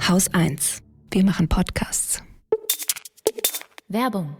Haus 1. Wir machen Podcasts. Werbung.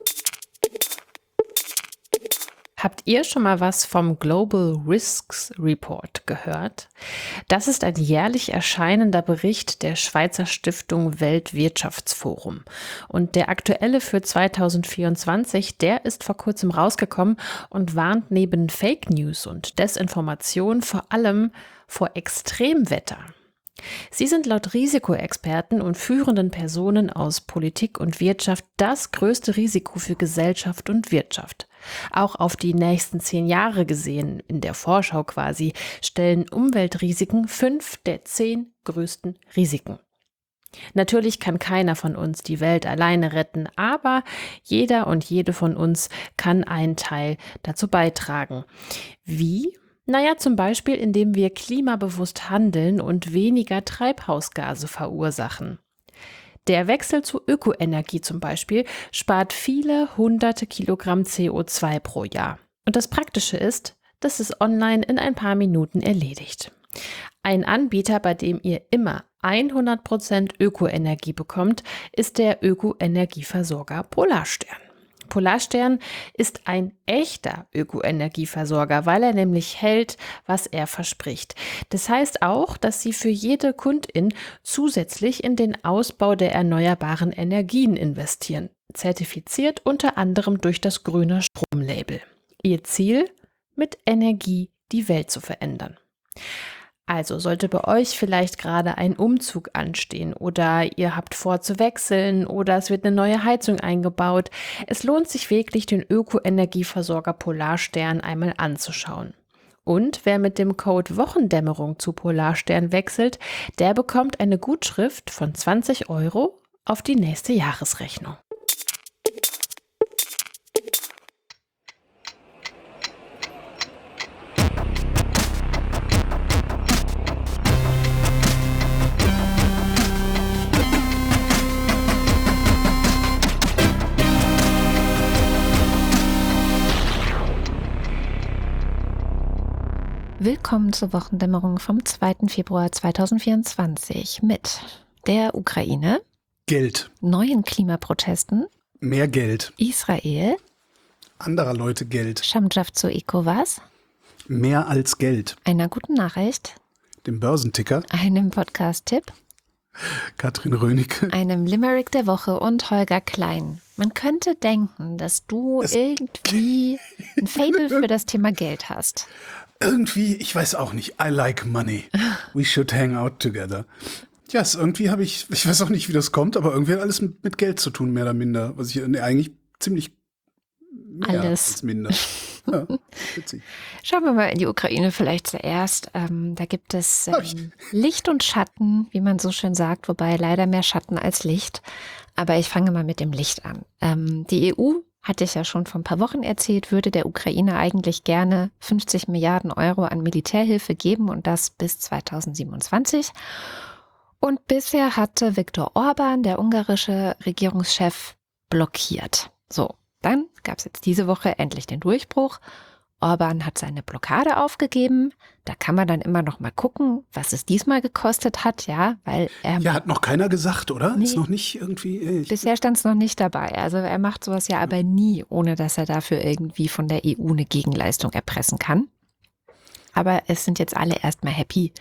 Habt ihr schon mal was vom Global Risks Report gehört? Das ist ein jährlich erscheinender Bericht der Schweizer Stiftung Weltwirtschaftsforum. Und der aktuelle für 2024, der ist vor kurzem rausgekommen und warnt neben Fake News und Desinformation vor allem vor Extremwetter. Sie sind laut Risikoexperten und führenden Personen aus Politik und Wirtschaft das größte Risiko für Gesellschaft und Wirtschaft. Auch auf die nächsten 10 Jahre gesehen, in der Vorschau quasi, stellen Umweltrisiken 5 der 10 größten Risiken. Natürlich kann keiner von uns die Welt alleine retten, aber jeder und jede von uns kann einen Teil dazu beitragen. Wie? Naja, zum Beispiel, indem wir klimabewusst handeln und weniger Treibhausgase verursachen. Der Wechsel zu Ökoenergie zum Beispiel spart viele hunderte Kilogramm CO2 pro Jahr. Und das Praktische ist, das ist online in ein paar Minuten erledigt. Ein Anbieter, bei dem ihr immer 100% Ökoenergie bekommt, ist der Ökoenergieversorger Polarstern. Polarstern ist ein echter Ökoenergieversorger, weil er nämlich hält, was er verspricht. Das heißt auch, dass sie für jede Kundin zusätzlich in den Ausbau der erneuerbaren Energien investieren. Zertifiziert unter anderem durch das grüne Stromlabel. Ihr Ziel? Mit Energie die Welt zu verändern. Also sollte bei euch vielleicht gerade ein Umzug anstehen oder ihr habt vor zu wechseln oder es wird eine neue Heizung eingebaut. Es lohnt sich wirklich, den Ökoenergieversorger Polarstern einmal anzuschauen. Und wer mit dem Code Wochendämmerung zu Polarstern wechselt, der bekommt eine Gutschrift von 20 € auf die nächste Jahresrechnung. Willkommen zur Wochendämmerung vom 2. Februar 2024 mit der Ukraine, Geld, neuen Klimaprotesten, mehr Geld, Israel, anderer Leute Geld, Schamdraft zu ECOWAS, mehr als Geld, einer guten Nachricht, dem Börsenticker, einem Podcast-Tipp, Katrin Rönecke. einem Limerick der Woche und Holger Klein. Man könnte denken, dass du irgendwie ein Faible für das Thema Geld hast. Irgendwie, ich weiß auch nicht, I like money. We should hang out together. Ja, irgendwie habe ich weiß auch nicht, wie das kommt, aber irgendwie hat alles mit Geld zu tun, mehr oder minder. Was ich eigentlich ziemlich mehr als minder. Ja, witzig. Schauen wir mal in die Ukraine vielleicht zuerst. Da gibt es Licht und Schatten, wie man so schön sagt, wobei leider mehr Schatten als Licht. Aber ich fange mal mit dem Licht an. Die EU, hatte ich ja schon vor ein paar Wochen erzählt, würde der Ukraine eigentlich gerne 50 Milliarden € an Militärhilfe geben und das bis 2027. Und bisher hatte Viktor Orbán, der ungarische Regierungschef, blockiert. So, dann gab es jetzt diese Woche endlich den Durchbruch. Orbán hat seine Blockade aufgegeben. Da kann man dann immer noch mal gucken, was es diesmal gekostet hat, ja, weil ja, hat noch keiner gesagt, oder? Nee, ist noch nicht irgendwie. Bisher stand es noch nicht dabei. Also er macht sowas ja aber nie, ohne dass er dafür irgendwie von der EU eine Gegenleistung erpressen kann. Aber es sind jetzt alle erstmal happy,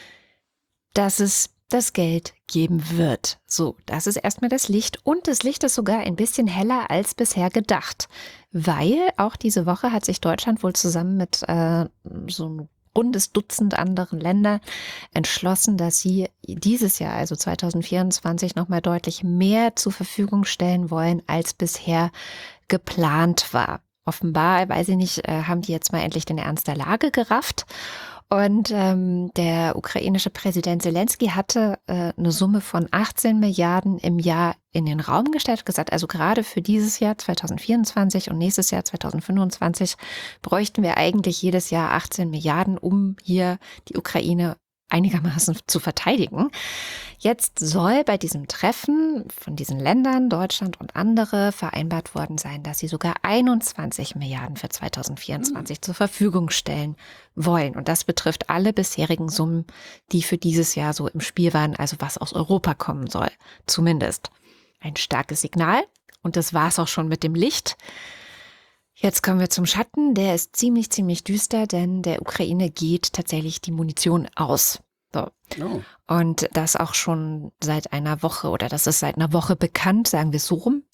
dass es das Geld geben wird. So, das ist erstmal das Licht. Und das Licht ist sogar ein bisschen heller als bisher gedacht. Weil auch diese Woche hat sich Deutschland wohl zusammen mit so ein rundes Dutzend anderen Länder entschlossen, dass sie dieses Jahr, also 2024, nochmal deutlich mehr zur Verfügung stellen wollen, als bisher geplant war. Offenbar, weiß ich nicht, haben die jetzt mal endlich den Ernst der Lage gerafft. Und der ukrainische Präsident Zelensky hatte eine Summe von 18 Milliarden im Jahr in den Raum gestellt, gesagt, also gerade für dieses Jahr 2024 und nächstes Jahr 2025 bräuchten wir eigentlich jedes Jahr 18 Milliarden, um hier die Ukraine einigermaßen zu verteidigen. Jetzt soll bei diesem Treffen von diesen Ländern, Deutschland und andere, vereinbart worden sein, dass sie sogar 21 Milliarden für 2024 zur Verfügung stellen wollen. Und das betrifft alle bisherigen Summen, die für dieses Jahr so im Spiel waren, also was aus Europa kommen soll, zumindest. Ein starkes Signal. Und das war es auch schon mit dem Licht. Jetzt kommen wir zum Schatten. Der ist ziemlich, ziemlich düster, denn der Ukraine geht tatsächlich die Munition aus. So. Oh. Und das auch schon seit einer Woche, oder das ist seit einer Woche bekannt, sagen wir es so rum.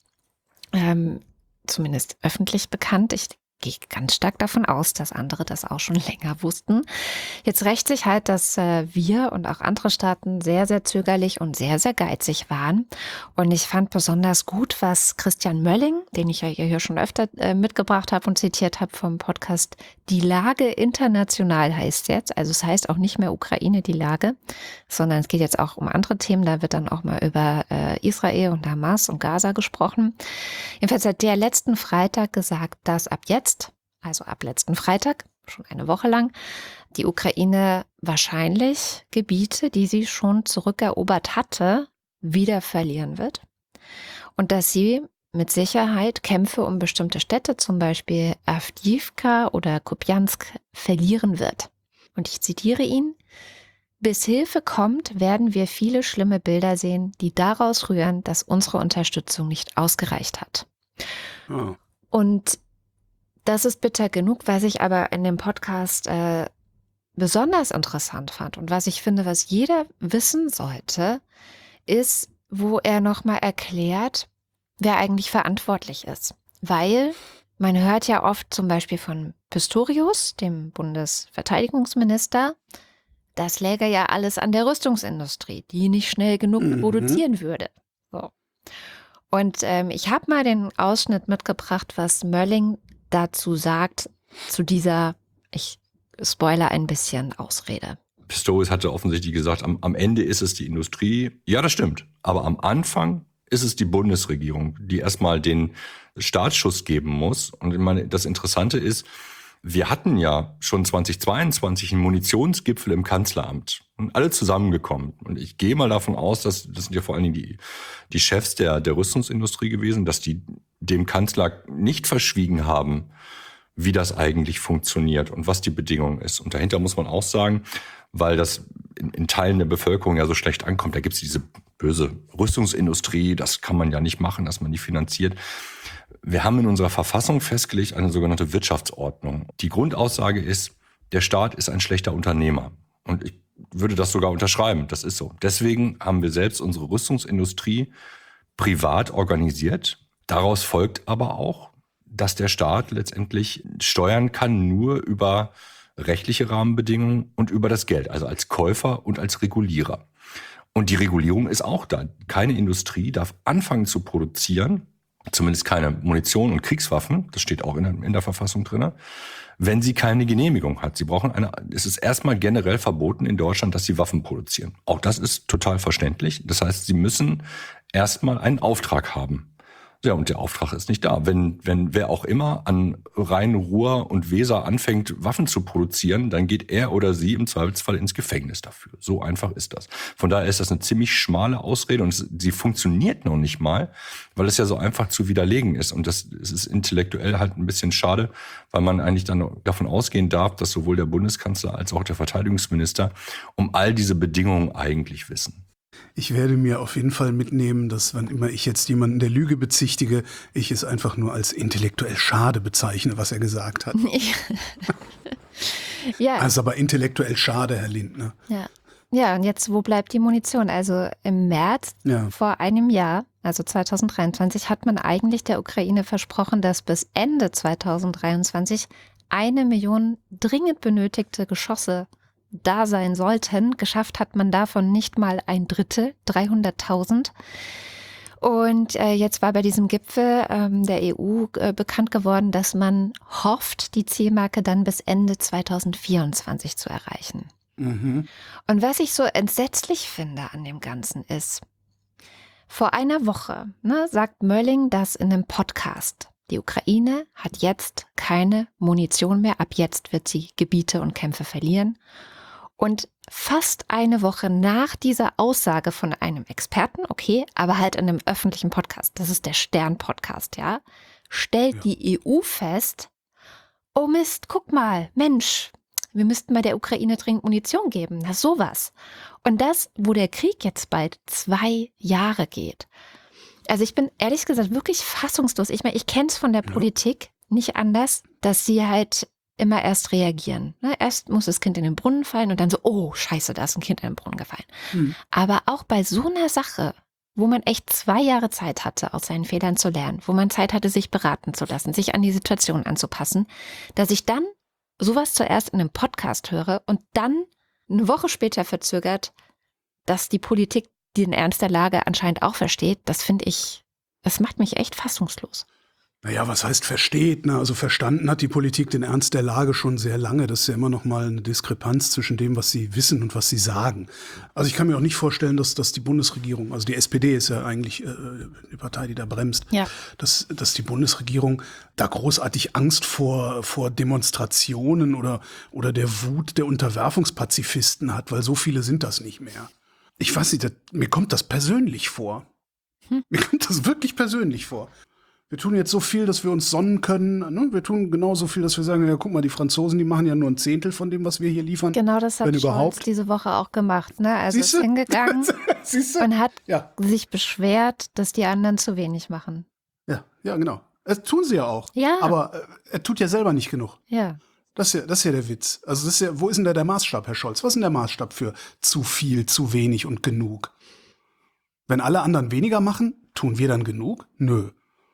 Zumindest öffentlich bekannt. Ich gehe ganz stark davon aus, dass andere das auch schon länger wussten. Jetzt rächt sich halt, dass wir und auch andere Staaten sehr, sehr zögerlich und sehr, sehr geizig waren. Und ich fand besonders gut, was Christian Mölling, den ich ja hier schon öfter mitgebracht habe und zitiert habe vom Podcast Die Lage international heißt jetzt. Also es heißt auch nicht mehr Ukraine die Lage, sondern es geht jetzt auch um andere Themen. Da wird dann auch mal über Israel und Hamas und Gaza gesprochen. Jedenfalls hat der letzten Freitag gesagt, dass ab jetzt, also ab letzten Freitag, schon eine Woche lang, die Ukraine wahrscheinlich Gebiete, die sie schon zurückerobert hatte, wieder verlieren wird. Und dass sie mit Sicherheit Kämpfe um bestimmte Städte, zum Beispiel Awdijiwka oder Kupiansk, verlieren wird. Und ich zitiere ihn: Bis Hilfe kommt, werden wir viele schlimme Bilder sehen, die daraus rühren, dass unsere Unterstützung nicht ausgereicht hat. Oh. Und das ist bitter genug, was ich aber in dem Podcast besonders interessant fand und was ich finde, was jeder wissen sollte, ist, wo er nochmal erklärt, wer eigentlich verantwortlich ist. Weil man hört ja oft zum Beispiel von Pistorius, dem Bundesverteidigungsminister, das läge ja alles an der Rüstungsindustrie, die nicht schnell genug produzieren würde. So. Und ich habe mal den Ausschnitt mitgebracht, was Mölling dazu sagt, zu dieser, ich spoilere ein bisschen, Ausrede. Pistorius hatte offensichtlich gesagt, am Ende ist es die Industrie. Ja, das stimmt. Aber am Anfang ist es die Bundesregierung, die erstmal den Startschuss geben muss. Und ich meine, das Interessante ist, wir hatten ja schon 2022 einen Munitionsgipfel im Kanzleramt und alle zusammengekommen. Und ich gehe mal davon aus, das sind ja vor allen Dingen die Chefs der Rüstungsindustrie gewesen, dass die dem Kanzler nicht verschwiegen haben, wie das eigentlich funktioniert und was die Bedingung ist. Und dahinter muss man auch sagen, weil das in Teilen der Bevölkerung ja so schlecht ankommt, da gibt es diese böse Rüstungsindustrie, das kann man ja nicht machen, dass man die finanziert. Wir haben in unserer Verfassung festgelegt eine sogenannte Wirtschaftsordnung. Die Grundaussage ist, der Staat ist ein schlechter Unternehmer. Und ich würde das sogar unterschreiben, das ist so. Deswegen haben wir selbst unsere Rüstungsindustrie privat organisiert. Daraus folgt aber auch, dass der Staat letztendlich steuern kann nur über rechtliche Rahmenbedingungen und über das Geld, also als Käufer und als Regulierer. Und die Regulierung ist auch da. Keine Industrie darf anfangen zu produzieren, zumindest keine Munition und Kriegswaffen, das steht auch in der Verfassung drin, wenn sie keine Genehmigung hat. Es ist erstmal generell verboten in Deutschland, dass sie Waffen produzieren. Auch das ist total verständlich. Das heißt, sie müssen erstmal einen Auftrag haben. Ja, und der Auftrag ist nicht da. Wenn wer auch immer an Rhein, Ruhr und Weser anfängt, Waffen zu produzieren, dann geht er oder sie im Zweifelsfall ins Gefängnis dafür. So einfach ist das. Von daher ist das eine ziemlich schmale Ausrede und sie funktioniert noch nicht mal, weil es ja so einfach zu widerlegen ist. Und es ist intellektuell halt ein bisschen schade, weil man eigentlich dann davon ausgehen darf, dass sowohl der Bundeskanzler als auch der Verteidigungsminister um all diese Bedingungen eigentlich wissen. Ich werde mir auf jeden Fall mitnehmen, dass wann immer ich jetzt jemanden der Lüge bezichtige, ich es einfach nur als intellektuell schade bezeichne, was er gesagt hat. Ja. Also aber intellektuell schade, Herr Lindner. Ja, und jetzt, wo bleibt die Munition? Also im März vor einem Jahr, also 2023, hat man eigentlich der Ukraine versprochen, dass bis Ende 2023 1 Million dringend benötigte Geschosse da sein sollten. Geschafft hat man davon nicht mal ein Drittel, 300.000. Und jetzt war bei diesem Gipfel der EU bekannt geworden, dass man hofft, die Zielmarke dann bis Ende 2024 zu erreichen. Und was ich so entsetzlich finde an dem Ganzen ist, vor einer Woche sagt Mölling das in einem Podcast. Die Ukraine hat jetzt keine Munition mehr. Ab jetzt wird sie Gebiete und Kämpfe verlieren. Und fast eine Woche nach dieser Aussage von einem Experten, okay, aber halt in einem öffentlichen Podcast, das ist der Stern-Podcast, ja, stellt die EU fest, oh Mist, guck mal, Mensch, wir müssten bei der Ukraine dringend Munition geben, na sowas. Und das, wo der Krieg jetzt bald 2 Jahre geht. Also ich bin ehrlich gesagt wirklich fassungslos. Ich meine, ich kenne es von der Politik nicht anders, dass sie halt immer erst reagieren. Ne? Erst muss das Kind in den Brunnen fallen und dann so, oh scheiße, da ist ein Kind in den Brunnen gefallen. Aber auch bei so einer Sache, wo man echt 2 Jahre Zeit hatte, aus seinen Fehlern zu lernen, wo man Zeit hatte, sich beraten zu lassen, sich an die Situation anzupassen, dass ich dann sowas zuerst in einem Podcast höre und dann eine Woche später verzögert, dass die Politik den Ernst der Lage anscheinend auch versteht, das finde ich, das macht mich echt fassungslos. Naja, was heißt versteht? Ne? Also verstanden hat die Politik den Ernst der Lage schon sehr lange. Das ist ja immer noch mal eine Diskrepanz zwischen dem, was sie wissen und was sie sagen. Also ich kann mir auch nicht vorstellen, dass die Bundesregierung, also die SPD ist ja eigentlich die Partei, die da bremst, dass die Bundesregierung da großartig Angst vor Demonstrationen oder der Wut der Unterwerfungspazifisten hat, weil so viele sind das nicht mehr. Ich weiß nicht, mir kommt das persönlich vor. Mir kommt das wirklich persönlich vor. Wir tun jetzt so viel, dass wir uns sonnen können. Ne? Wir tun genauso viel, dass wir sagen, ja, guck mal, die Franzosen, die machen ja nur 1/10 von dem, was wir hier liefern. Genau, das hat Scholz diese Woche auch gemacht. Ne? Also ist hingegangen und hat sich beschwert, dass die anderen zu wenig machen. Ja, genau. Das tun sie ja auch. Ja. Aber er tut ja selber nicht genug. Ja. Das ist ja der Witz. Also das ist ja, wo ist denn da der Maßstab, Herr Scholz? Was ist denn der Maßstab für zu viel, zu wenig und genug? Wenn alle anderen weniger machen, tun wir dann genug? Nö.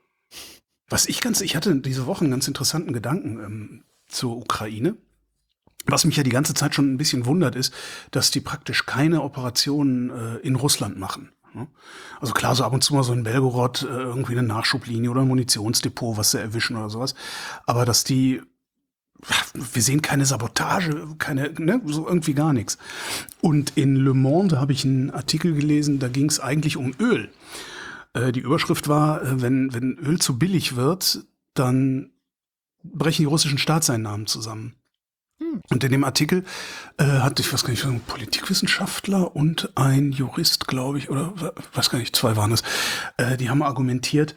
Ich hatte diese Woche einen ganz interessanten Gedanken zur Ukraine. Was mich ja die ganze Zeit schon ein bisschen wundert, ist, dass die praktisch keine Operationen in Russland machen. Ne? Also klar, so ab und zu mal so in Belgorod irgendwie eine Nachschublinie oder ein Munitionsdepot, was sie erwischen oder sowas. Aber dass wir sehen keine Sabotage, so irgendwie gar nichts. Und in Le Monde habe ich einen Artikel gelesen, da ging es eigentlich um Öl. Die Überschrift war, wenn Öl zu billig wird, dann brechen die russischen Staatseinnahmen zusammen. Und in dem Artikel hat, ich weiß gar nicht, ein Politikwissenschaftler und ein Jurist, glaube ich, oder weiß gar nicht, 2 waren es, die haben argumentiert,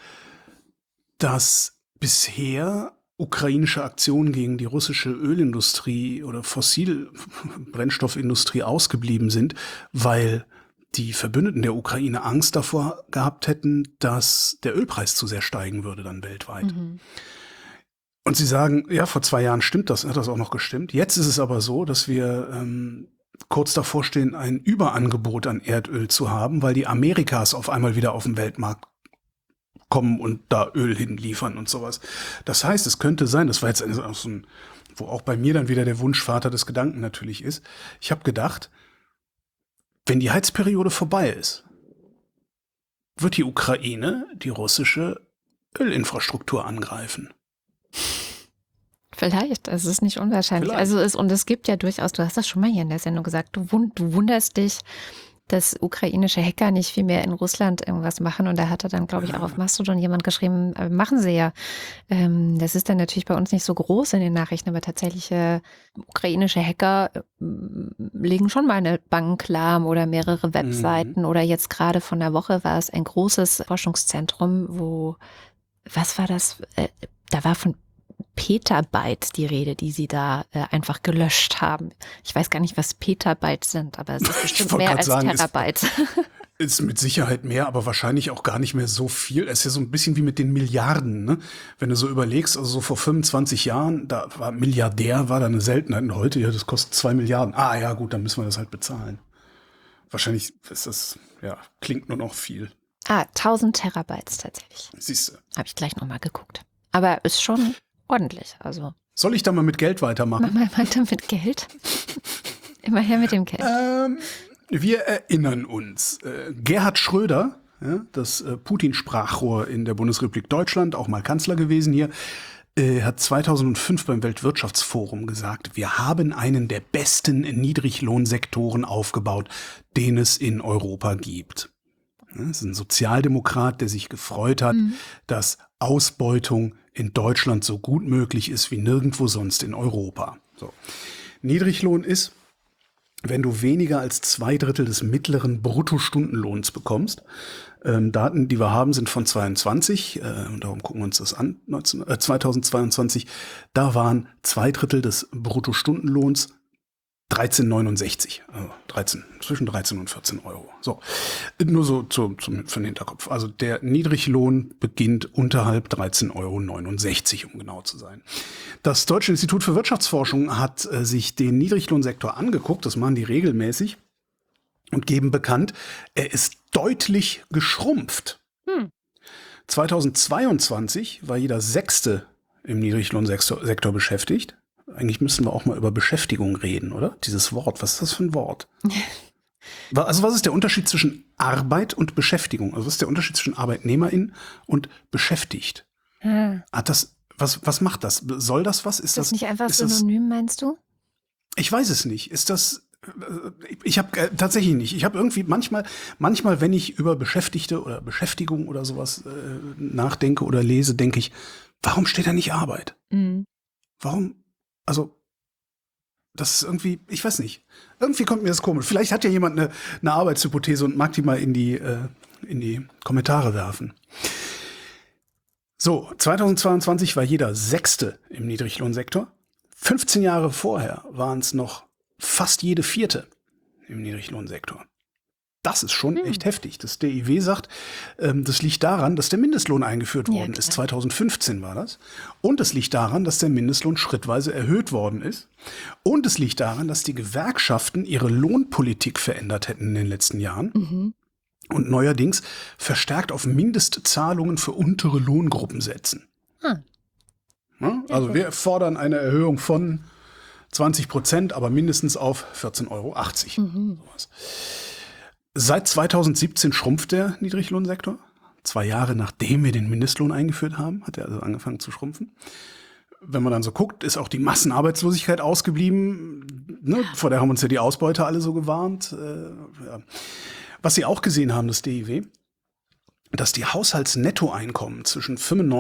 dass bisher ukrainische Aktionen gegen die russische Ölindustrie oder Fossilbrennstoffindustrie ausgeblieben sind, weil die Verbündeten der Ukraine Angst davor gehabt hätten, dass der Ölpreis zu sehr steigen würde dann weltweit. Und sie sagen, ja, vor 2 Jahren hat das auch noch gestimmt. Jetzt ist es aber so, dass wir kurz davor stehen, ein Überangebot an Erdöl zu haben, weil die Amerikas auf einmal wieder auf den Weltmarkt kommen und da Öl hinliefern und sowas. Das heißt, es könnte sein, das war jetzt wo auch bei mir dann wieder der Wunschvater des Gedanken natürlich ist. Ich habe gedacht, wenn die Heizperiode vorbei ist, wird die Ukraine die russische Ölinfrastruktur angreifen. Vielleicht, es ist nicht unwahrscheinlich. Und es gibt ja durchaus, du hast das schon mal hier in der Sendung gesagt, du wunderst dich, dass ukrainische Hacker nicht viel mehr in Russland irgendwas machen. Und da hatte dann, glaube ich, auch auf Mastodon jemand geschrieben, machen sie ja. Das ist dann natürlich bei uns nicht so groß in den Nachrichten, aber tatsächlich ukrainische Hacker legen schon mal eine Bank lahm oder mehrere Webseiten. Oder jetzt gerade von der Woche war es ein großes Forschungszentrum, was war das? Da war von Petabytes die Rede, die sie da einfach gelöscht haben. Ich weiß gar nicht, was Petabytes sind, aber es ist bestimmt mehr als Terabytes. Ist mit Sicherheit mehr, aber wahrscheinlich auch gar nicht mehr so viel. Es ist ja so ein bisschen wie mit den Milliarden, ne? Wenn du so überlegst, also so vor 25 Jahren, da war Milliardär, war da eine Seltenheit. Und heute, ja, das kostet 2 Milliarden. Ah ja, gut, dann müssen wir das halt bezahlen. Wahrscheinlich ist das, klingt nur noch viel. 1000 Terabytes tatsächlich. Siehst du. Habe ich gleich nochmal geguckt. Aber ist schon ordentlich, also. Soll ich da mal mit Geld weitermachen? Mach mal weiter mit Geld. Immer her mit dem Geld. Wir erinnern uns. Gerhard Schröder, das Putin-Sprachrohr in der Bundesrepublik Deutschland, auch mal Kanzler gewesen hier, hat 2005 beim Weltwirtschaftsforum gesagt, wir haben einen der besten Niedriglohnsektoren aufgebaut, den es in Europa gibt. Das ist ein Sozialdemokrat, der sich gefreut hat, dass Ausbeutung in Deutschland so gut möglich ist wie nirgendwo sonst in Europa. So. Niedriglohn ist, wenn du weniger als 2/3 des mittleren Bruttostundenlohns bekommst. Daten, die wir haben, sind von 22, darum gucken wir uns das an, 2022, da waren 2/3 des Bruttostundenlohns 13,69, also zwischen 13 und 14 Euro. So, nur so für den Hinterkopf. Also der Niedriglohn beginnt unterhalb 13,69 Euro, um genau zu sein. Das Deutsche Institut für Wirtschaftsforschung hat sich den Niedriglohnsektor angeguckt, das machen die regelmäßig, und geben bekannt, er ist deutlich geschrumpft. 2022 war jeder Sechste im Niedriglohnsektor beschäftigt. Eigentlich müssten wir auch mal über Beschäftigung reden, oder? Dieses Wort, was ist das für ein Wort? Also was ist der Unterschied zwischen Arbeit und Beschäftigung? Also was ist der Unterschied zwischen ArbeitnehmerInnen und beschäftigt? Was macht das? Soll das was? Ist das nicht einfach synonym, meinst du? Ich weiß es nicht. Ist das... Ich habe tatsächlich nicht. Ich habe irgendwie manchmal, wenn ich über Beschäftigte oder Beschäftigung oder sowas nachdenke oder lese, denke ich, warum steht da nicht Arbeit? Warum? Also, das ist irgendwie, ich weiß nicht. Irgendwie kommt mir das komisch. Vielleicht hat ja jemand eine Arbeitshypothese und mag die mal in die Kommentare werfen. So, 2022 war jeder Sechste im Niedriglohnsektor. 15 Jahre vorher waren es noch fast jede Vierte im Niedriglohnsektor. Das ist schon echt heftig. Das DIW sagt, das liegt daran, dass der Mindestlohn eingeführt worden ist. 2015 war das. Und es liegt daran, dass der Mindestlohn schrittweise erhöht worden ist. Und es liegt daran, dass die Gewerkschaften ihre Lohnpolitik verändert hätten in den letzten Jahren. Und neuerdings verstärkt auf Mindestzahlungen für untere Lohngruppen setzen. Ja, also wir fordern eine Erhöhung von 20%, aber mindestens auf 14,80 Euro. Sowas. Seit 2017 schrumpft der Niedriglohnsektor. 2 Jahre nachdem wir den Mindestlohn eingeführt haben, hat er also angefangen zu schrumpfen. Wenn man dann so guckt, ist auch die Massenarbeitslosigkeit ausgeblieben. Ne? Vor der haben uns ja die Ausbeuter alle so gewarnt. Ja. Was Sie auch gesehen haben, das DIW, dass die Haushaltsnettoeinkommen zwischen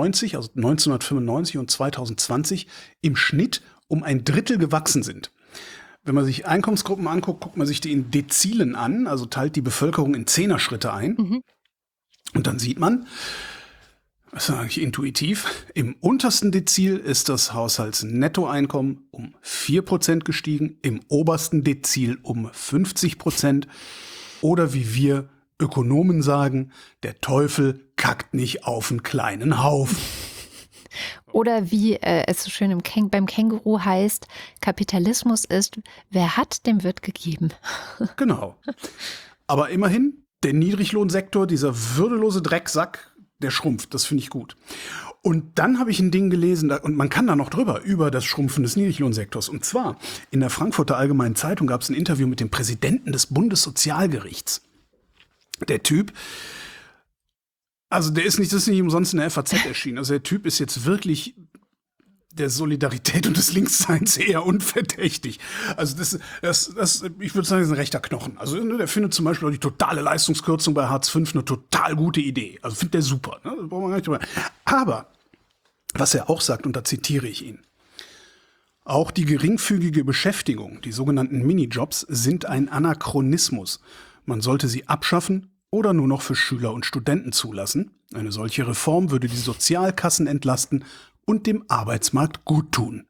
1995 und 2020 im Schnitt um 1/3 gewachsen sind. Wenn man sich Einkommensgruppen anguckt, guckt man sich die in Dezilen an, also teilt die Bevölkerung in 10er-Schritte ein. Und dann sieht man, das ist eigentlich intuitiv, im untersten Dezil ist das Haushaltsnettoeinkommen um 4% gestiegen, im obersten Dezil um 50%. Oder wie wir Ökonomen sagen, der Teufel kackt nicht auf einen kleinen Haufen. Oder wie es so schön beim Känguru heißt, Kapitalismus ist, wer hat, dem wird gegeben. Genau. Aber immerhin, der Niedriglohnsektor, dieser würdelose Drecksack, der schrumpft. Das finde ich gut. Und dann habe ich ein Ding gelesen, und man kann da noch drüber, über das Schrumpfen des Niedriglohnsektors. Und zwar, in der Frankfurter Allgemeinen Zeitung gab es ein Interview mit dem Präsidenten des Bundessozialgerichts. Der Typ, also das ist nicht umsonst in der FAZ erschienen. Also der Typ ist jetzt wirklich der Solidarität und des Linksseins eher unverdächtig. Also das, ich würde sagen, das ist ein rechter Knochen. Also der findet zum Beispiel auch die totale Leistungskürzung bei Hartz V eine total gute Idee. Also findet der super. Ne? Das braucht man gar nicht drüber. Aber was er auch sagt, und da zitiere ich ihn: Auch die geringfügige Beschäftigung, die sogenannten Minijobs, sind ein Anachronismus. Man sollte sie abschaffen oder nur noch für Schüler und Studenten zulassen. Eine solche Reform würde die Sozialkassen entlasten und dem Arbeitsmarkt guttun.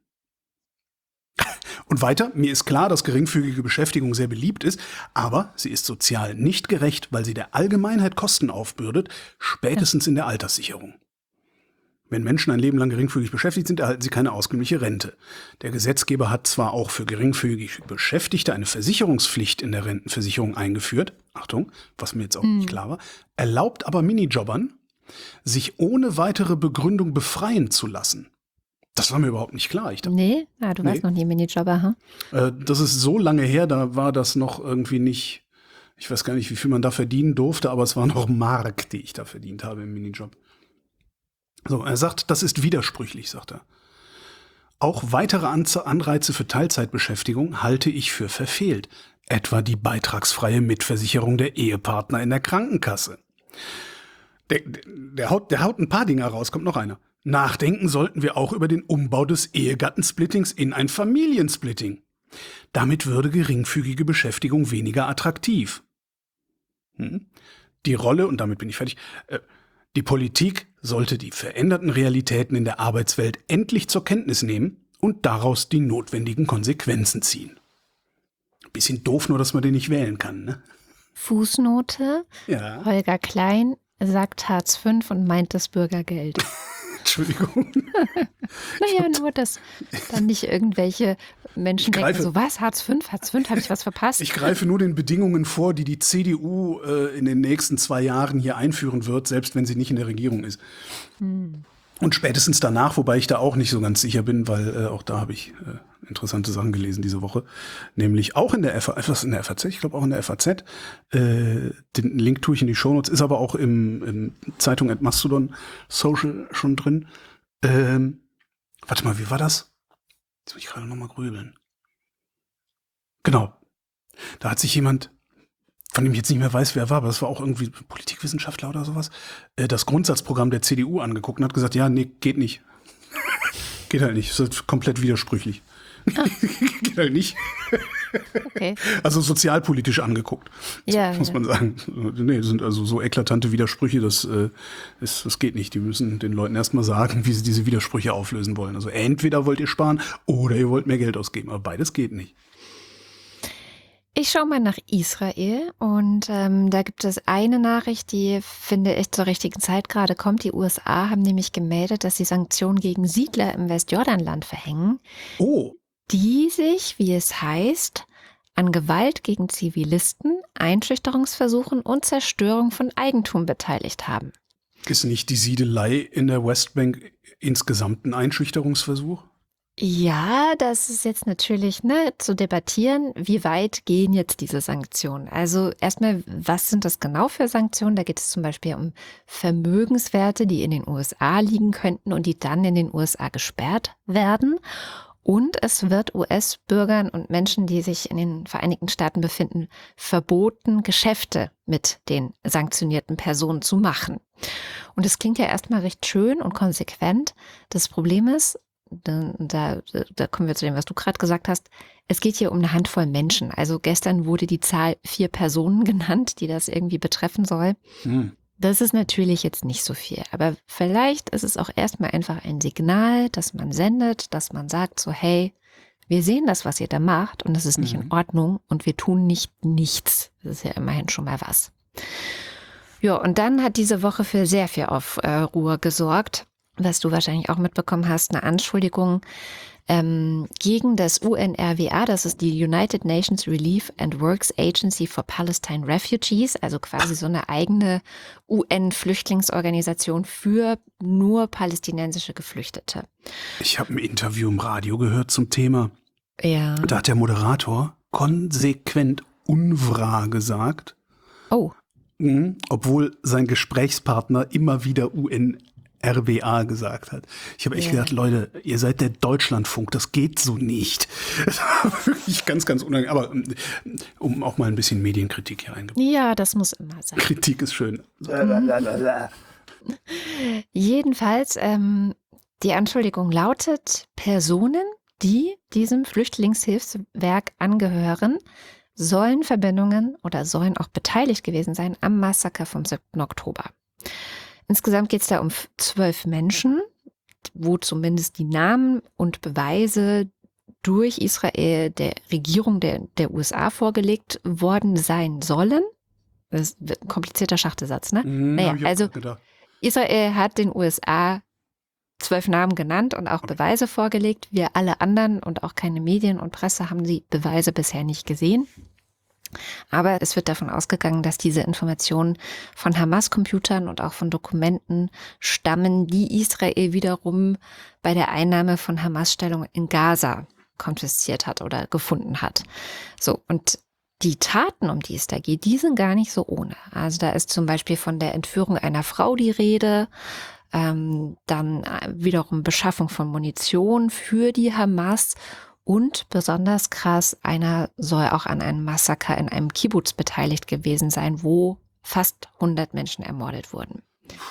Und weiter, mir ist klar, dass geringfügige Beschäftigung sehr beliebt ist, aber sie ist sozial nicht gerecht, weil sie der Allgemeinheit Kosten aufbürdet, spätestens in der Alterssicherung. Wenn Menschen ein Leben lang geringfügig beschäftigt sind, erhalten sie keine auskömmliche Rente. Der Gesetzgeber hat zwar auch für geringfügig Beschäftigte eine Versicherungspflicht in der Rentenversicherung eingeführt, Achtung, was mir jetzt auch nicht klar war, erlaubt aber Minijobbern, sich ohne weitere Begründung befreien zu lassen. Das war mir überhaupt nicht klar. Ich dachte, du warst noch nie Minijobber, das ist so lange her, da war das noch irgendwie nicht, ich weiß gar nicht, wie viel man da verdienen durfte, aber es war noch Mark, die ich da verdient habe im Minijob. So, er sagt, das ist widersprüchlich, sagt er. Auch weitere Anreize für Teilzeitbeschäftigung halte ich für verfehlt. Etwa die beitragsfreie Mitversicherung der Ehepartner in der Krankenkasse. Der haut ein paar Dinge raus, kommt noch einer. Nachdenken sollten wir auch über den Umbau des Ehegattensplittings in ein Familiensplitting. Damit würde geringfügige Beschäftigung weniger attraktiv. Die Rolle, und damit bin ich fertig, die Politik sollte die veränderten Realitäten in der Arbeitswelt endlich zur Kenntnis nehmen und daraus die notwendigen Konsequenzen ziehen. Bisschen doof nur, dass man den nicht wählen kann, ne? Fußnote. Ja. Holger Klein sagt Hartz V und meint das Bürgergeld. Entschuldigung. Naja, nur, dass dann nicht irgendwelche Menschen denken, so was, Hartz V, habe ich was verpasst? Ich greife nur den Bedingungen vor, die die CDU in den nächsten 2 Jahren hier einführen wird, selbst wenn sie nicht in der Regierung ist. Und spätestens danach, wobei ich da auch nicht so ganz sicher bin, weil auch da habe ich interessante Sachen gelesen diese Woche, nämlich auch in der FAZ, ich glaube auch in der FAZ, den Link tue ich in die Shownotes, ist aber auch im Zeitung @Mastodon Social schon drin. Warte mal, wie war das? Jetzt muss ich gerade nochmal grübeln. Genau. Da hat sich jemand, von dem ich jetzt nicht mehr weiß, wer er war, aber das war auch irgendwie Politikwissenschaftler oder sowas, das Grundsatzprogramm der CDU angeguckt und hat gesagt, ja, nee, geht nicht. Geht halt nicht, ist halt komplett widersprüchlich. Geht halt nicht. Okay. Also sozialpolitisch angeguckt, Ja, muss man sagen. Nee, das sind also so eklatante Widersprüche, das geht nicht. Die müssen den Leuten erstmal sagen, wie sie diese Widersprüche auflösen wollen. Also entweder wollt ihr sparen oder ihr wollt mehr Geld ausgeben, aber beides geht nicht. Ich schaue mal nach Israel und da gibt es eine Nachricht, die, finde ich, zur richtigen Zeit gerade kommt. Die USA haben nämlich gemeldet, dass sie Sanktionen gegen Siedler im Westjordanland verhängen, Oh, die sich, wie es heißt, an Gewalt gegen Zivilisten, Einschüchterungsversuchen und Zerstörung von Eigentum beteiligt haben. ist nicht die Siedelei in der Westbank insgesamt ein Einschüchterungsversuch? Ja, das ist jetzt natürlich zu debattieren, wie weit gehen jetzt diese Sanktionen. Also erstmal, was sind das genau für Sanktionen? Da geht es zum Beispiel um Vermögenswerte, die in den USA liegen könnten und die dann in den USA gesperrt werden. Und es wird US-Bürgern und Menschen, die sich in den Vereinigten Staaten befinden, verboten, Geschäfte mit den sanktionierten Personen zu machen. Und es klingt ja erstmal recht schön und konsequent. Das Problem ist, da kommen wir zu dem, was du gerade gesagt hast, es geht hier um eine Handvoll Menschen. Also gestern wurde die Zahl 4 Personen genannt, die das irgendwie betreffen soll. Das ist natürlich jetzt nicht so viel, aber vielleicht ist es auch erstmal einfach ein Signal, das man sendet, dass man sagt so, hey, wir sehen das, was ihr da macht und das ist nicht in Ordnung und wir tun nicht nichts. Das ist ja immerhin schon mal was. Ja, und dann hat diese Woche für sehr viel Aufruhr gesorgt, was du wahrscheinlich auch mitbekommen hast, eine Anschuldigung gegen das UNRWA, das ist die United Nations Relief and Works Agency for Palestine Refugees, also quasi so eine eigene UN-Flüchtlingsorganisation für nur palästinensische Geflüchtete. Ich habe ein Interview im Radio gehört zum Thema. Ja. Da hat der Moderator konsequent UNRWA gesagt. Oh. Obwohl sein Gesprächspartner immer wieder UNRWA gesagt hat. Ich habe echt gedacht, Leute, ihr seid der Deutschlandfunk, das geht so nicht. Das war wirklich ganz, ganz unangenehm. Aber um auch mal ein bisschen Medienkritik hier eingebaut. Ja, das muss immer sein. Kritik ist schön. Jedenfalls, die Anschuldigung lautet, Personen, die diesem Flüchtlingshilfswerk angehören, sollen Verbindungen oder sollen auch beteiligt gewesen sein am Massaker vom 7. Oktober. Insgesamt geht es da um 12 Menschen, wo zumindest die Namen und Beweise durch Israel der Regierung der USA vorgelegt worden sein sollen. Das ist ein komplizierter Schachtelsatz, ne? Naja, also Israel hat den USA 12 Namen genannt und auch Beweise vorgelegt. Wir alle anderen und auch keine Medien und Presse haben die Beweise bisher nicht gesehen. Aber es wird davon ausgegangen, dass diese Informationen von Hamas-Computern und auch von Dokumenten stammen, die Israel wiederum bei der Einnahme von Hamas-Stellungen in Gaza konfisziert hat oder gefunden hat. So, und die Taten, um die es da geht, die sind gar nicht so ohne. Also da ist zum Beispiel von der Entführung einer Frau die Rede, dann wiederum Beschaffung von Munition für die Hamas. Und besonders krass, einer soll auch an einem Massaker in einem Kibbutz beteiligt gewesen sein, wo fast 100 Menschen ermordet wurden.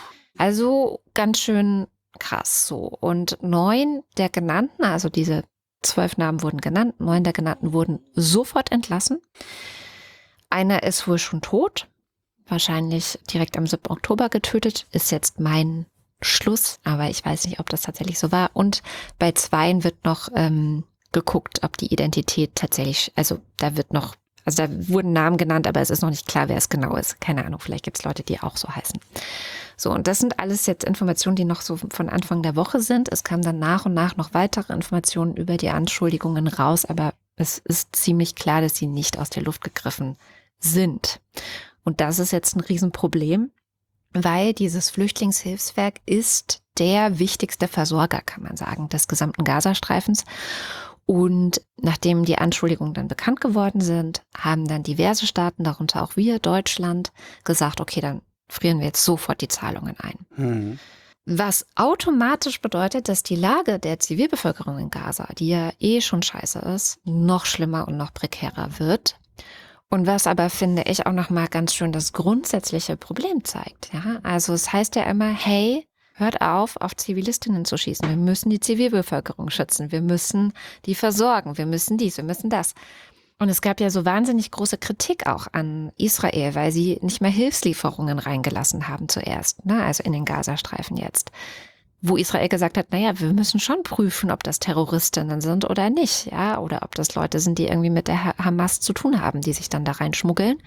Also ganz schön krass so. Und 9 der genannten, also diese 12 Namen wurden genannt, 9 der genannten wurden sofort entlassen. Einer ist wohl schon tot, wahrscheinlich direkt am 7. Oktober getötet, ist jetzt mein Schluss, aber ich weiß nicht, ob das tatsächlich so war. Und bei 2 wird noch geguckt, ob die Identität tatsächlich, also da wurden Namen genannt, aber es ist noch nicht klar, wer es genau ist. Keine Ahnung, vielleicht gibt es Leute, die auch so heißen. So, und das sind alles jetzt Informationen, die noch so von Anfang der Woche sind. Es kamen dann nach und nach noch weitere Informationen über die Anschuldigungen raus, aber es ist ziemlich klar, dass sie nicht aus der Luft gegriffen sind. Und das ist jetzt ein Riesenproblem, weil dieses Flüchtlingshilfswerk ist der wichtigste Versorger, kann man sagen, des gesamten Gazastreifens. Und nachdem die Anschuldigungen dann bekannt geworden sind, haben dann diverse Staaten, darunter auch wir, Deutschland, gesagt, okay, dann frieren wir jetzt sofort die Zahlungen ein. Was automatisch bedeutet, dass die Lage der Zivilbevölkerung in Gaza, die ja eh schon scheiße ist, noch schlimmer und noch prekärer wird. Und was aber, finde ich, auch nochmal ganz schön das grundsätzliche Problem zeigt. Ja? Also es heißt ja immer, hey, hört auf Zivilistinnen zu schießen. Wir müssen die Zivilbevölkerung schützen. Wir müssen die versorgen. Wir müssen dies, wir müssen das. Und es gab ja so wahnsinnig große Kritik auch an Israel, weil sie nicht mehr Hilfslieferungen reingelassen haben zuerst, ne? Also in den Gazastreifen jetzt. Wo Israel gesagt hat, naja, wir müssen schon prüfen, ob das Terroristinnen sind oder nicht, ja, oder ob das Leute sind, die irgendwie mit der Hamas zu tun haben, die sich dann da reinschmuggeln.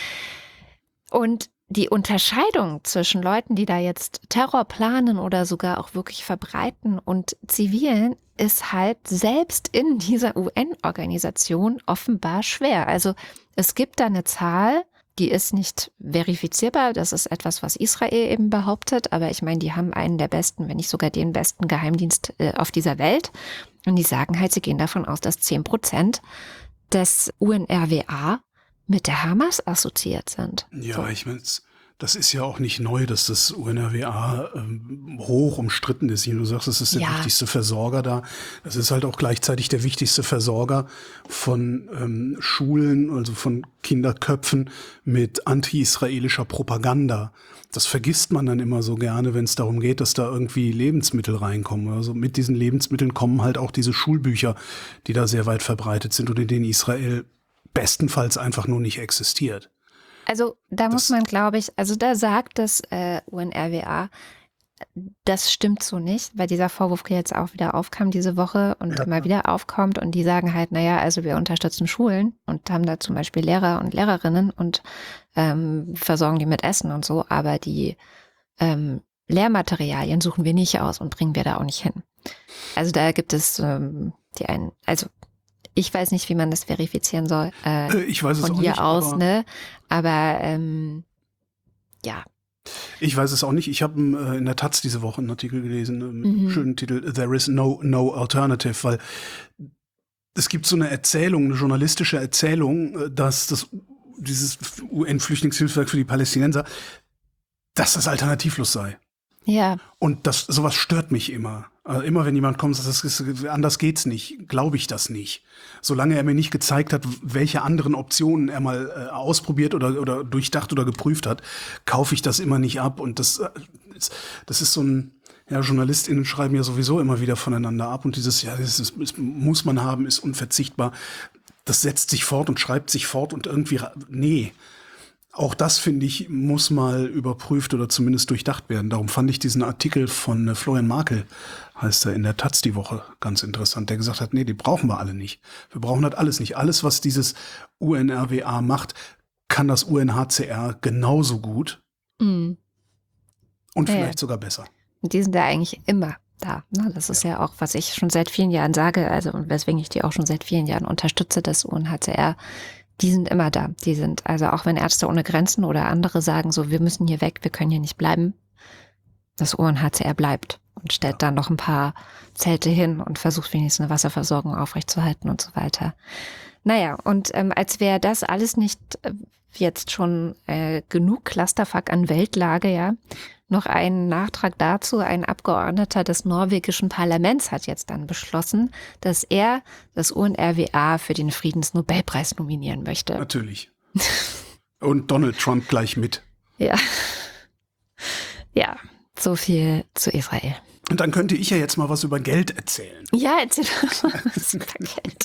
Und die Unterscheidung zwischen Leuten, die da jetzt Terror planen oder sogar auch wirklich verbreiten und Zivilen ist halt selbst in dieser UN-Organisation offenbar schwer. Also es gibt da eine Zahl, die ist nicht verifizierbar. Das ist etwas, was Israel eben behauptet. Aber ich meine, die haben einen der besten, wenn nicht sogar den besten Geheimdienst auf dieser Welt. Und die sagen halt, sie gehen davon aus, dass 10% des UNRWA mit der Hamas assoziiert sind. Ja, so. Ich meine, das ist ja auch nicht neu, dass das UNRWA hoch umstritten ist. Wie du sagst, es ist der wichtigste Versorger da. Das ist halt auch gleichzeitig der wichtigste Versorger von Schulen, also von Kinderköpfen mit anti-israelischer Propaganda. Das vergisst man dann immer so gerne, wenn es darum geht, dass da irgendwie Lebensmittel reinkommen. Also mit diesen Lebensmitteln kommen halt auch diese Schulbücher, die da sehr weit verbreitet sind und in denen Israel bestenfalls einfach nur nicht existiert. Also da muss man, glaube ich, also da sagt das UNRWA, das stimmt so nicht, weil dieser Vorwurf jetzt auch wieder aufkam diese Woche und immer wieder aufkommt und die sagen halt, naja, also wir unterstützen Schulen und haben da zum Beispiel Lehrer und Lehrerinnen und versorgen die mit Essen und so, aber die Lehrmaterialien suchen wir nicht aus und bringen wir da auch nicht hin. Also da gibt es ich weiß nicht, wie man das verifizieren soll. Ich weiß es von auch hier nicht, aus, ne? Aber ja. Ich weiß es auch nicht. Ich habe in der Taz diese Woche einen Artikel gelesen, mit einem schönen Titel, There is no alternative, weil es gibt so eine Erzählung, eine journalistische Erzählung, dass dieses UN-Flüchtlingshilfswerk für die Palästinenser, dass das alternativlos sei. Ja. Und sowas stört mich immer. Also immer wenn jemand kommt, anders geht's nicht, glaube ich das nicht. Solange er mir nicht gezeigt hat, welche anderen Optionen er mal ausprobiert oder durchdacht oder geprüft hat, kaufe ich das immer nicht ab. Und das ist so ein, ja, JournalistInnen schreiben ja sowieso immer wieder voneinander ab. Und das muss man haben, ist unverzichtbar. Das setzt sich fort und schreibt sich fort und irgendwie, nee. Auch das, finde ich, muss mal überprüft oder zumindest durchdacht werden. Darum fand ich diesen Artikel von Florian Markel, heißt er, in der Taz die Woche, ganz interessant. Der gesagt hat, nee, die brauchen wir alle nicht. Wir brauchen das alles nicht. Alles, was dieses UNRWA macht, kann das UNHCR genauso gut. Und vielleicht sogar besser. Und die sind ja eigentlich immer da. Ne? Das ist ja auch, was ich schon seit vielen Jahren sage, also und weswegen ich die auch schon seit vielen Jahren unterstütze, das UNHCR. Die sind immer da. Die sind, also auch wenn Ärzte ohne Grenzen oder andere sagen so, wir müssen hier weg, wir können hier nicht bleiben, das UNHCR bleibt und stellt dann noch ein paar Zelte hin und versucht wenigstens eine Wasserversorgung aufrechtzuerhalten und so weiter. Naja, und als wäre das alles nicht jetzt schon genug Clusterfuck an Weltlage, ja, noch ein Nachtrag dazu. Ein Abgeordneter des norwegischen Parlaments hat jetzt dann beschlossen, dass er das UNRWA für den Friedensnobelpreis nominieren möchte. Natürlich. Und Donald Trump gleich mit. Ja. Ja, so viel zu Israel. Und dann könnte ich ja jetzt mal was über Geld erzählen. Ja, erzähl doch mal was über Geld.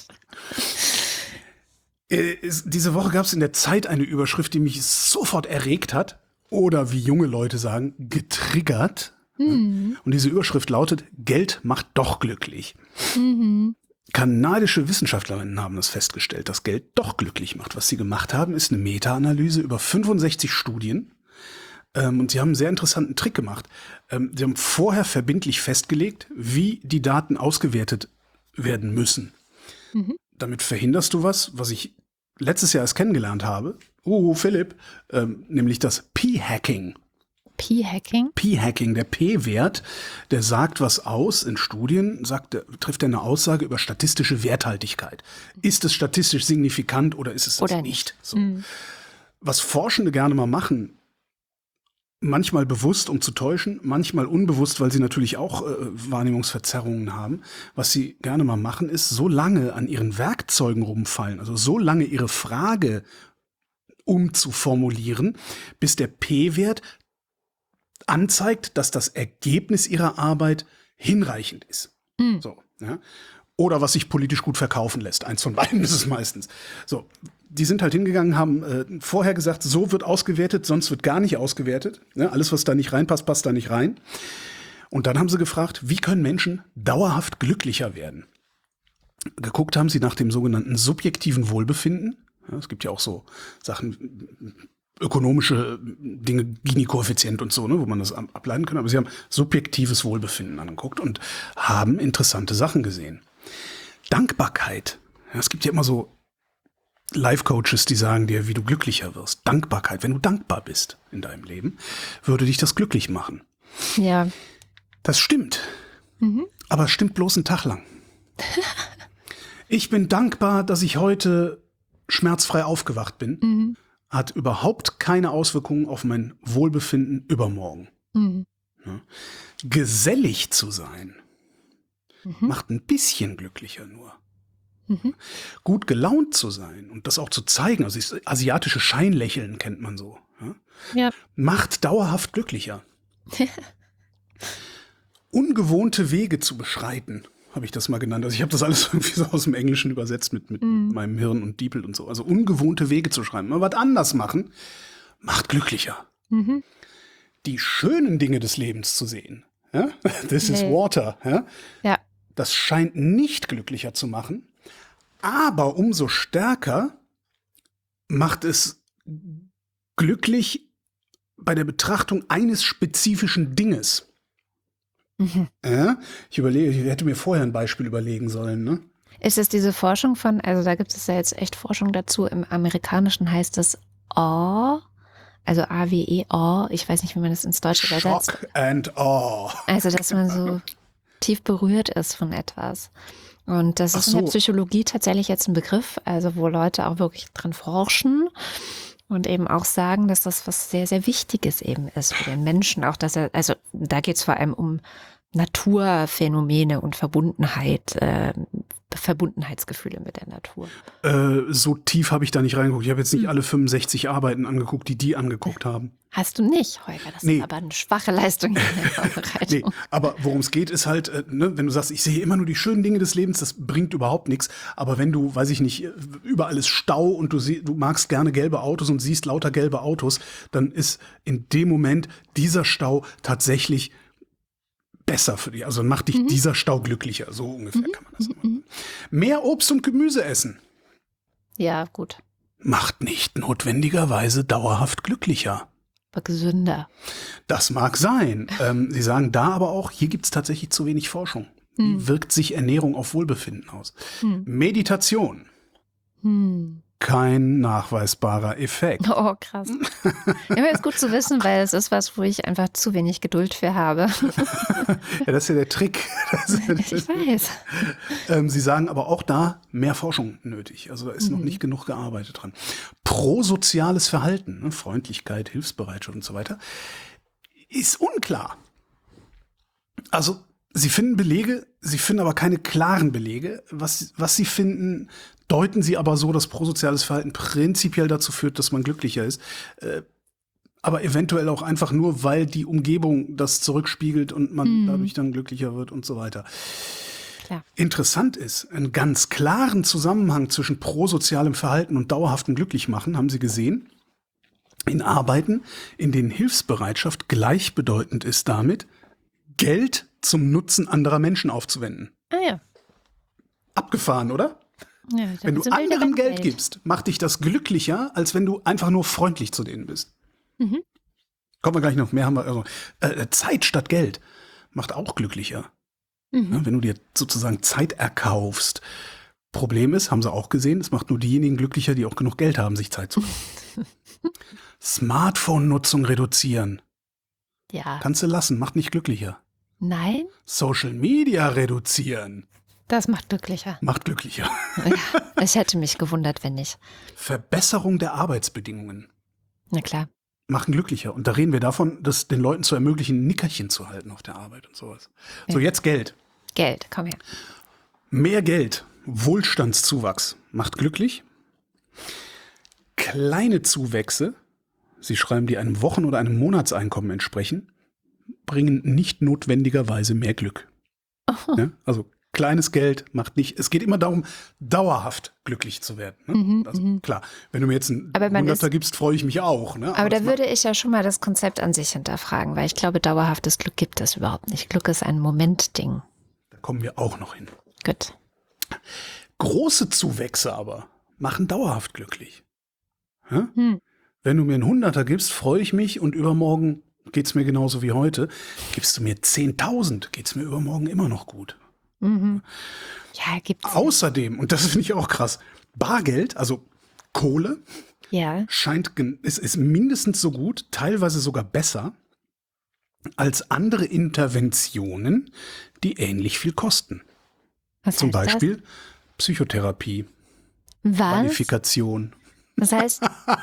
Diese Woche gab es in der Zeit eine Überschrift, die mich sofort erregt hat oder wie junge Leute sagen, getriggert. Und diese Überschrift lautet, Geld macht doch glücklich. Kanadische Wissenschaftlerinnen haben das festgestellt, dass Geld doch glücklich macht. Was sie gemacht haben, ist eine Meta-Analyse über 65 Studien. Und sie haben einen sehr interessanten Trick gemacht. Sie haben vorher verbindlich festgelegt, wie die Daten ausgewertet werden müssen. Damit verhinderst du was ich letztes Jahr erst kennengelernt habe. Philipp, nämlich das P-Hacking. P-Hacking? P-Hacking, der P-Wert, der sagt was aus in Studien, trifft er eine Aussage über statistische Werthaltigkeit. Ist es statistisch signifikant oder ist es das nicht? So. Was Forschende gerne mal machen, manchmal bewusst, um zu täuschen, manchmal unbewusst, weil sie natürlich auch Wahrnehmungsverzerrungen haben. Was sie gerne mal machen, ist so lange an ihren Werkzeugen rumfallen, also so lange ihre Frage umzuformulieren, bis der P-Wert anzeigt, dass das Ergebnis ihrer Arbeit hinreichend ist. So, ja. Oder was sich politisch gut verkaufen lässt. Eins von beiden ist es meistens. So, die sind halt hingegangen, haben vorher gesagt, so wird ausgewertet, sonst wird gar nicht ausgewertet. Ja, alles, was da nicht reinpasst, passt da nicht rein. Und dann haben sie gefragt, wie können Menschen dauerhaft glücklicher werden? Geguckt haben sie nach dem sogenannten subjektiven Wohlbefinden. Ja, es gibt ja auch so Sachen, ökonomische Dinge, Gini-Koeffizient und so, ne, wo man das ableiten kann. Aber sie haben subjektives Wohlbefinden angeguckt und haben interessante Sachen gesehen. Dankbarkeit. Ja, es gibt ja immer so Life-Coaches, die sagen dir, wie du glücklicher wirst. Dankbarkeit. Wenn du dankbar bist in deinem Leben, würde dich das glücklich machen. Ja. Das stimmt. Aber es stimmt bloß einen Tag lang. Ich bin dankbar, dass ich heute schmerzfrei aufgewacht bin. Hat überhaupt keine Auswirkungen auf mein Wohlbefinden übermorgen. Ja. Gesellig zu sein macht ein bisschen glücklicher nur. Gut gelaunt zu sein und das auch zu zeigen, also das asiatische Scheinlächeln kennt man so, Ja. macht dauerhaft glücklicher. Ungewohnte Wege zu beschreiten, habe ich das mal genannt. Also ich habe das alles irgendwie so aus dem Englischen übersetzt mit meinem Hirn und Diepel und so. Also ungewohnte Wege zu schreiben. Mal was anders machen, macht glücklicher. Die schönen Dinge des Lebens zu sehen. Ja? This is water. Ja? Ja. Das scheint nicht glücklicher zu machen. Aber umso stärker macht es glücklich bei der Betrachtung eines spezifischen Dinges. Ja, ich hätte mir vorher ein Beispiel überlegen sollen, ne? Ist es diese Forschung von, also da gibt es ja jetzt echt Forschung dazu, im Amerikanischen heißt es Awe, also A-W-E, Awe, ich weiß nicht, wie man das ins Deutsche übersetzt. Shock and Awe. Also, dass man so tief berührt ist von etwas. Und das ist in der Psychologie tatsächlich jetzt ein Begriff, also wo Leute auch wirklich dran forschen und eben auch sagen, dass das was sehr, sehr Wichtiges eben ist für den Menschen. Auch dass also da geht es vor allem um Naturphänomene und Verbundenheit, Verbundenheitsgefühle mit der Natur. So tief habe ich da nicht reingeguckt. Ich habe jetzt nicht alle 65 Arbeiten angeguckt, die angeguckt haben. Hast du nicht, Holger? Das ist aber eine schwache Leistung in der Vorbereitung. Nee, aber worum es geht, ist halt, wenn du sagst, ich sehe immer nur die schönen Dinge des Lebens, das bringt überhaupt nichts. Aber wenn du, weiß ich nicht, überall ist Stau und du magst gerne gelbe Autos und siehst lauter gelbe Autos, dann ist in dem Moment dieser Stau tatsächlich besser für dich. Also macht dich dieser Stau glücklicher. So ungefähr kann man das machen. Mehr Obst und Gemüse essen. Ja, gut. Macht nicht notwendigerweise dauerhaft glücklicher. Aber gesünder. Das mag sein. Sie sagen da aber auch, hier gibt es tatsächlich zu wenig Forschung. Wie wirkt sich Ernährung auf Wohlbefinden aus? Meditation. Kein nachweisbarer Effekt. Oh, krass. Ja, ist gut zu wissen, weil es ist was, wo ich einfach zu wenig Geduld für habe. Ja, das ist ja der Trick. Ich weiß. Sie sagen aber auch da mehr Forschung nötig. Also da ist noch nicht genug gearbeitet dran. Prosoziales Verhalten, ne, Freundlichkeit, Hilfsbereitschaft und so weiter, ist unklar. Also Sie finden Belege, Sie finden aber keine klaren Belege. Was Sie finden, deuten Sie aber so, dass prosoziales Verhalten prinzipiell dazu führt, dass man glücklicher ist. Aber eventuell auch einfach nur, weil die Umgebung das zurückspiegelt und man dadurch dann glücklicher wird und so weiter. Klar. Interessant ist, einen ganz klaren Zusammenhang zwischen prosozialem Verhalten und dauerhaftem Glücklichmachen haben Sie gesehen in Arbeiten, in denen Hilfsbereitschaft gleichbedeutend ist damit, Geld zum Nutzen anderer Menschen aufzuwenden. Ah ja. Abgefahren, oder? Ja, Wenn du sind wir wieder anderen bei der Geld Welt. gibst, macht dich das glücklicher, als wenn du einfach nur freundlich zu denen bist. Mhm. Kommen wir gleich noch mehr. Haben wir also, Zeit statt Geld macht auch glücklicher. Mhm. Ja, wenn du dir sozusagen Zeit erkaufst. Problem ist, haben sie auch gesehen, es macht nur diejenigen glücklicher, die auch genug Geld haben, sich Zeit zu kaufen. Smartphone-Nutzung reduzieren. Ja. Kannst du lassen, macht nicht glücklicher. Nein, Social Media reduzieren. das macht glücklicher. Macht glücklicher. Ja, es hätte mich gewundert, wenn nicht. Verbesserung der Arbeitsbedingungen. Na klar. Machen glücklicher. Und da reden wir davon, das den Leuten zu ermöglichen, ein Nickerchen zu halten auf der Arbeit und sowas. So, jetzt Geld. Geld, komm her. Mehr Geld, Wohlstandszuwachs macht glücklich. Kleine Zuwächse, Sie schreiben, die einem Wochen- oder einem Monatseinkommen entsprechen, bringen nicht notwendigerweise mehr Glück. Ja? Also kleines Geld macht nicht, es geht immer darum, dauerhaft glücklich zu werden. Ne? Also, klar, wenn du mir jetzt einen Aber man Hunderter gibst, freue ich mich auch. Ne? Aber da das würde ich ja schon mal das Konzept an sich hinterfragen, weil ich glaube, dauerhaftes Glück gibt es überhaupt nicht. Glück ist ein Momentding. da kommen wir auch noch hin. Gut. Große Zuwächse aber machen dauerhaft glücklich. Ja? Hm. Wenn du mir einen Hunderter gibst, freue ich mich und übermorgen geht's mir genauso wie heute. Gibst du mir 10.000, geht's mir übermorgen immer noch gut. Mhm. Ja, gibt's. Außerdem, und das finde ich auch krass, Bargeld, also Kohle, Ja. ist mindestens so gut, teilweise sogar besser als andere Interventionen, die ähnlich viel kosten. Was Zum heißt Beispiel Psychotherapie, das? Was? Qualifikation. Das heißt,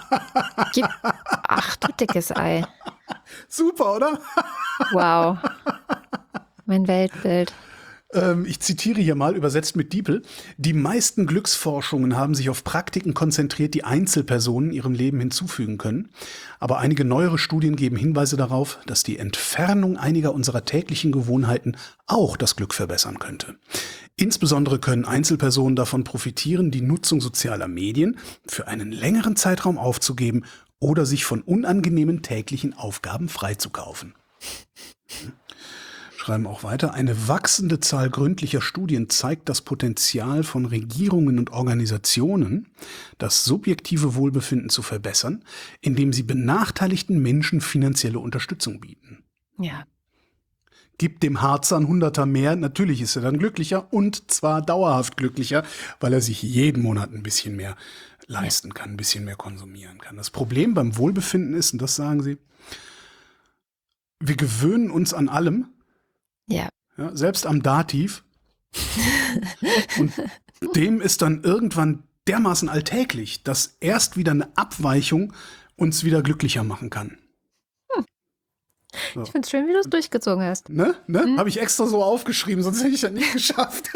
ach du dickes Ei. Super, oder? Wow. Mein Weltbild. Ich zitiere hier mal, übersetzt mit Diepel. Die meisten Glücksforschungen haben sich auf Praktiken konzentriert, die Einzelpersonen ihrem Leben hinzufügen können. Aber einige neuere Studien geben Hinweise darauf, dass die Entfernung einiger unserer täglichen Gewohnheiten auch das Glück verbessern könnte. Insbesondere können Einzelpersonen davon profitieren, die Nutzung sozialer Medien für einen längeren Zeitraum aufzugeben oder sich von unangenehmen täglichen Aufgaben freizukaufen. Schreiben auch weiter, eine wachsende Zahl gründlicher Studien zeigt das Potenzial von Regierungen und Organisationen, das subjektive Wohlbefinden zu verbessern, indem sie benachteiligten Menschen finanzielle Unterstützung bieten. Ja. Gibt dem Harzer ein Hunderter mehr, natürlich ist er dann glücklicher und zwar dauerhaft glücklicher, weil er sich jeden Monat ein bisschen mehr leisten kann, ein bisschen mehr konsumieren kann. Das Problem beim Wohlbefinden ist, und das sagen sie, wir gewöhnen uns an allem, Ja. ja, selbst am Dativ. Und dem ist dann irgendwann dermaßen alltäglich, dass erst wieder eine Abweichung uns wieder glücklicher machen kann. Ich finde es schön, wie du es durchgezogen hast. Ne? Habe ich extra so aufgeschrieben, sonst hätte ich das nicht geschafft.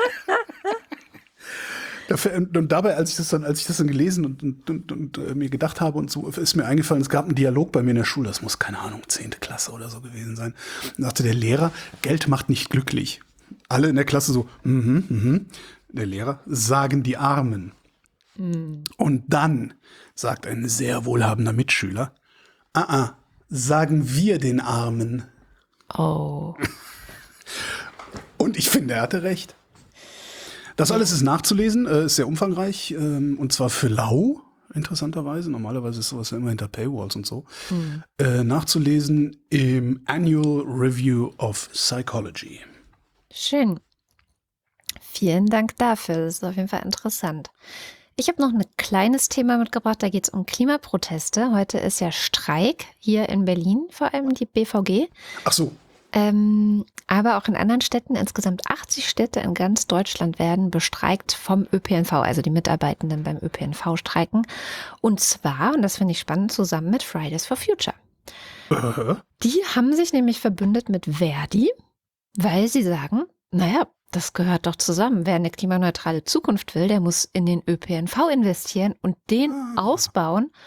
Und dabei, als ich das dann gelesen und mir gedacht habe und so, ist mir eingefallen, es gab einen Dialog bei mir in der Schule, das muss, keine Ahnung, 10. Klasse oder so gewesen sein. Da sagte der Lehrer, Geld macht nicht glücklich. Alle in der Klasse so, Der Lehrer, sagen die Armen. Und dann sagt ein sehr wohlhabender Mitschüler, sagen wir den Armen. Oh. Und ich finde, er hatte recht. Das alles ist nachzulesen, ist sehr umfangreich, und zwar für lau, interessanterweise. Normalerweise ist sowas ja immer hinter Paywalls und so. Nachzulesen im Annual Review of Psychology. Schön. Vielen Dank dafür. Das ist auf jeden Fall interessant. Ich habe noch ein kleines Thema mitgebracht. Da geht es um Klimaproteste. Heute ist ja Streik hier in Berlin, vor allem die BVG. Ach so. Aber auch in anderen Städten, insgesamt 80 Städte in ganz Deutschland werden bestreikt vom ÖPNV, also die Mitarbeitenden beim ÖPNV streiken. Und zwar, und das finde ich spannend, zusammen mit Fridays for Future. Die haben sich nämlich verbündet mit Verdi, weil sie sagen, naja, das gehört doch zusammen. Wer eine klimaneutrale Zukunft will, der muss in den ÖPNV investieren und den ausbauen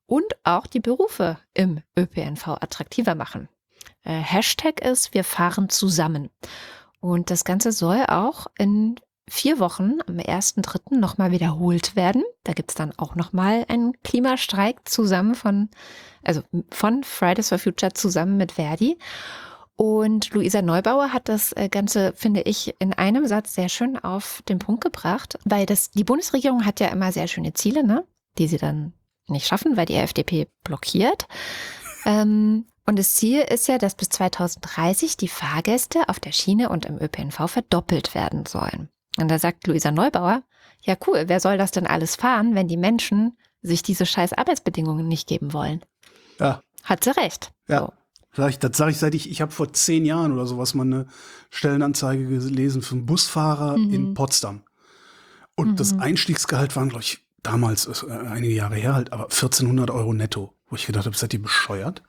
und auch die Berufe im ÖPNV attraktiver machen. Hashtag ist, wir fahren zusammen. Und das Ganze soll auch in 4 Wochen am 1.3. nochmal wiederholt werden. Da gibt es dann auch nochmal einen Klimastreik zusammen von Fridays for Future zusammen mit Verdi. Und Luisa Neubauer hat das Ganze, finde ich, in einem Satz sehr schön auf den Punkt gebracht, weil die Bundesregierung hat ja immer sehr schöne Ziele, ne, die sie dann nicht schaffen, weil die FDP blockiert. Und das Ziel ist ja, dass bis 2030 die Fahrgäste auf der Schiene und im ÖPNV verdoppelt werden sollen. Und da sagt Luisa Neubauer, ja cool, wer soll das denn alles fahren, wenn die Menschen sich diese scheiß Arbeitsbedingungen nicht geben wollen? Ja. Hat sie recht. Ja. So. Das sage ich, seit ich habe vor 10 Jahren oder sowas mal eine Stellenanzeige gelesen für einen Busfahrer in Potsdam. Und das Einstiegsgehalt waren, glaube ich, damals, einige Jahre her halt, aber 1.400 € netto. Wo ich gedacht habe, seid ihr bescheuert?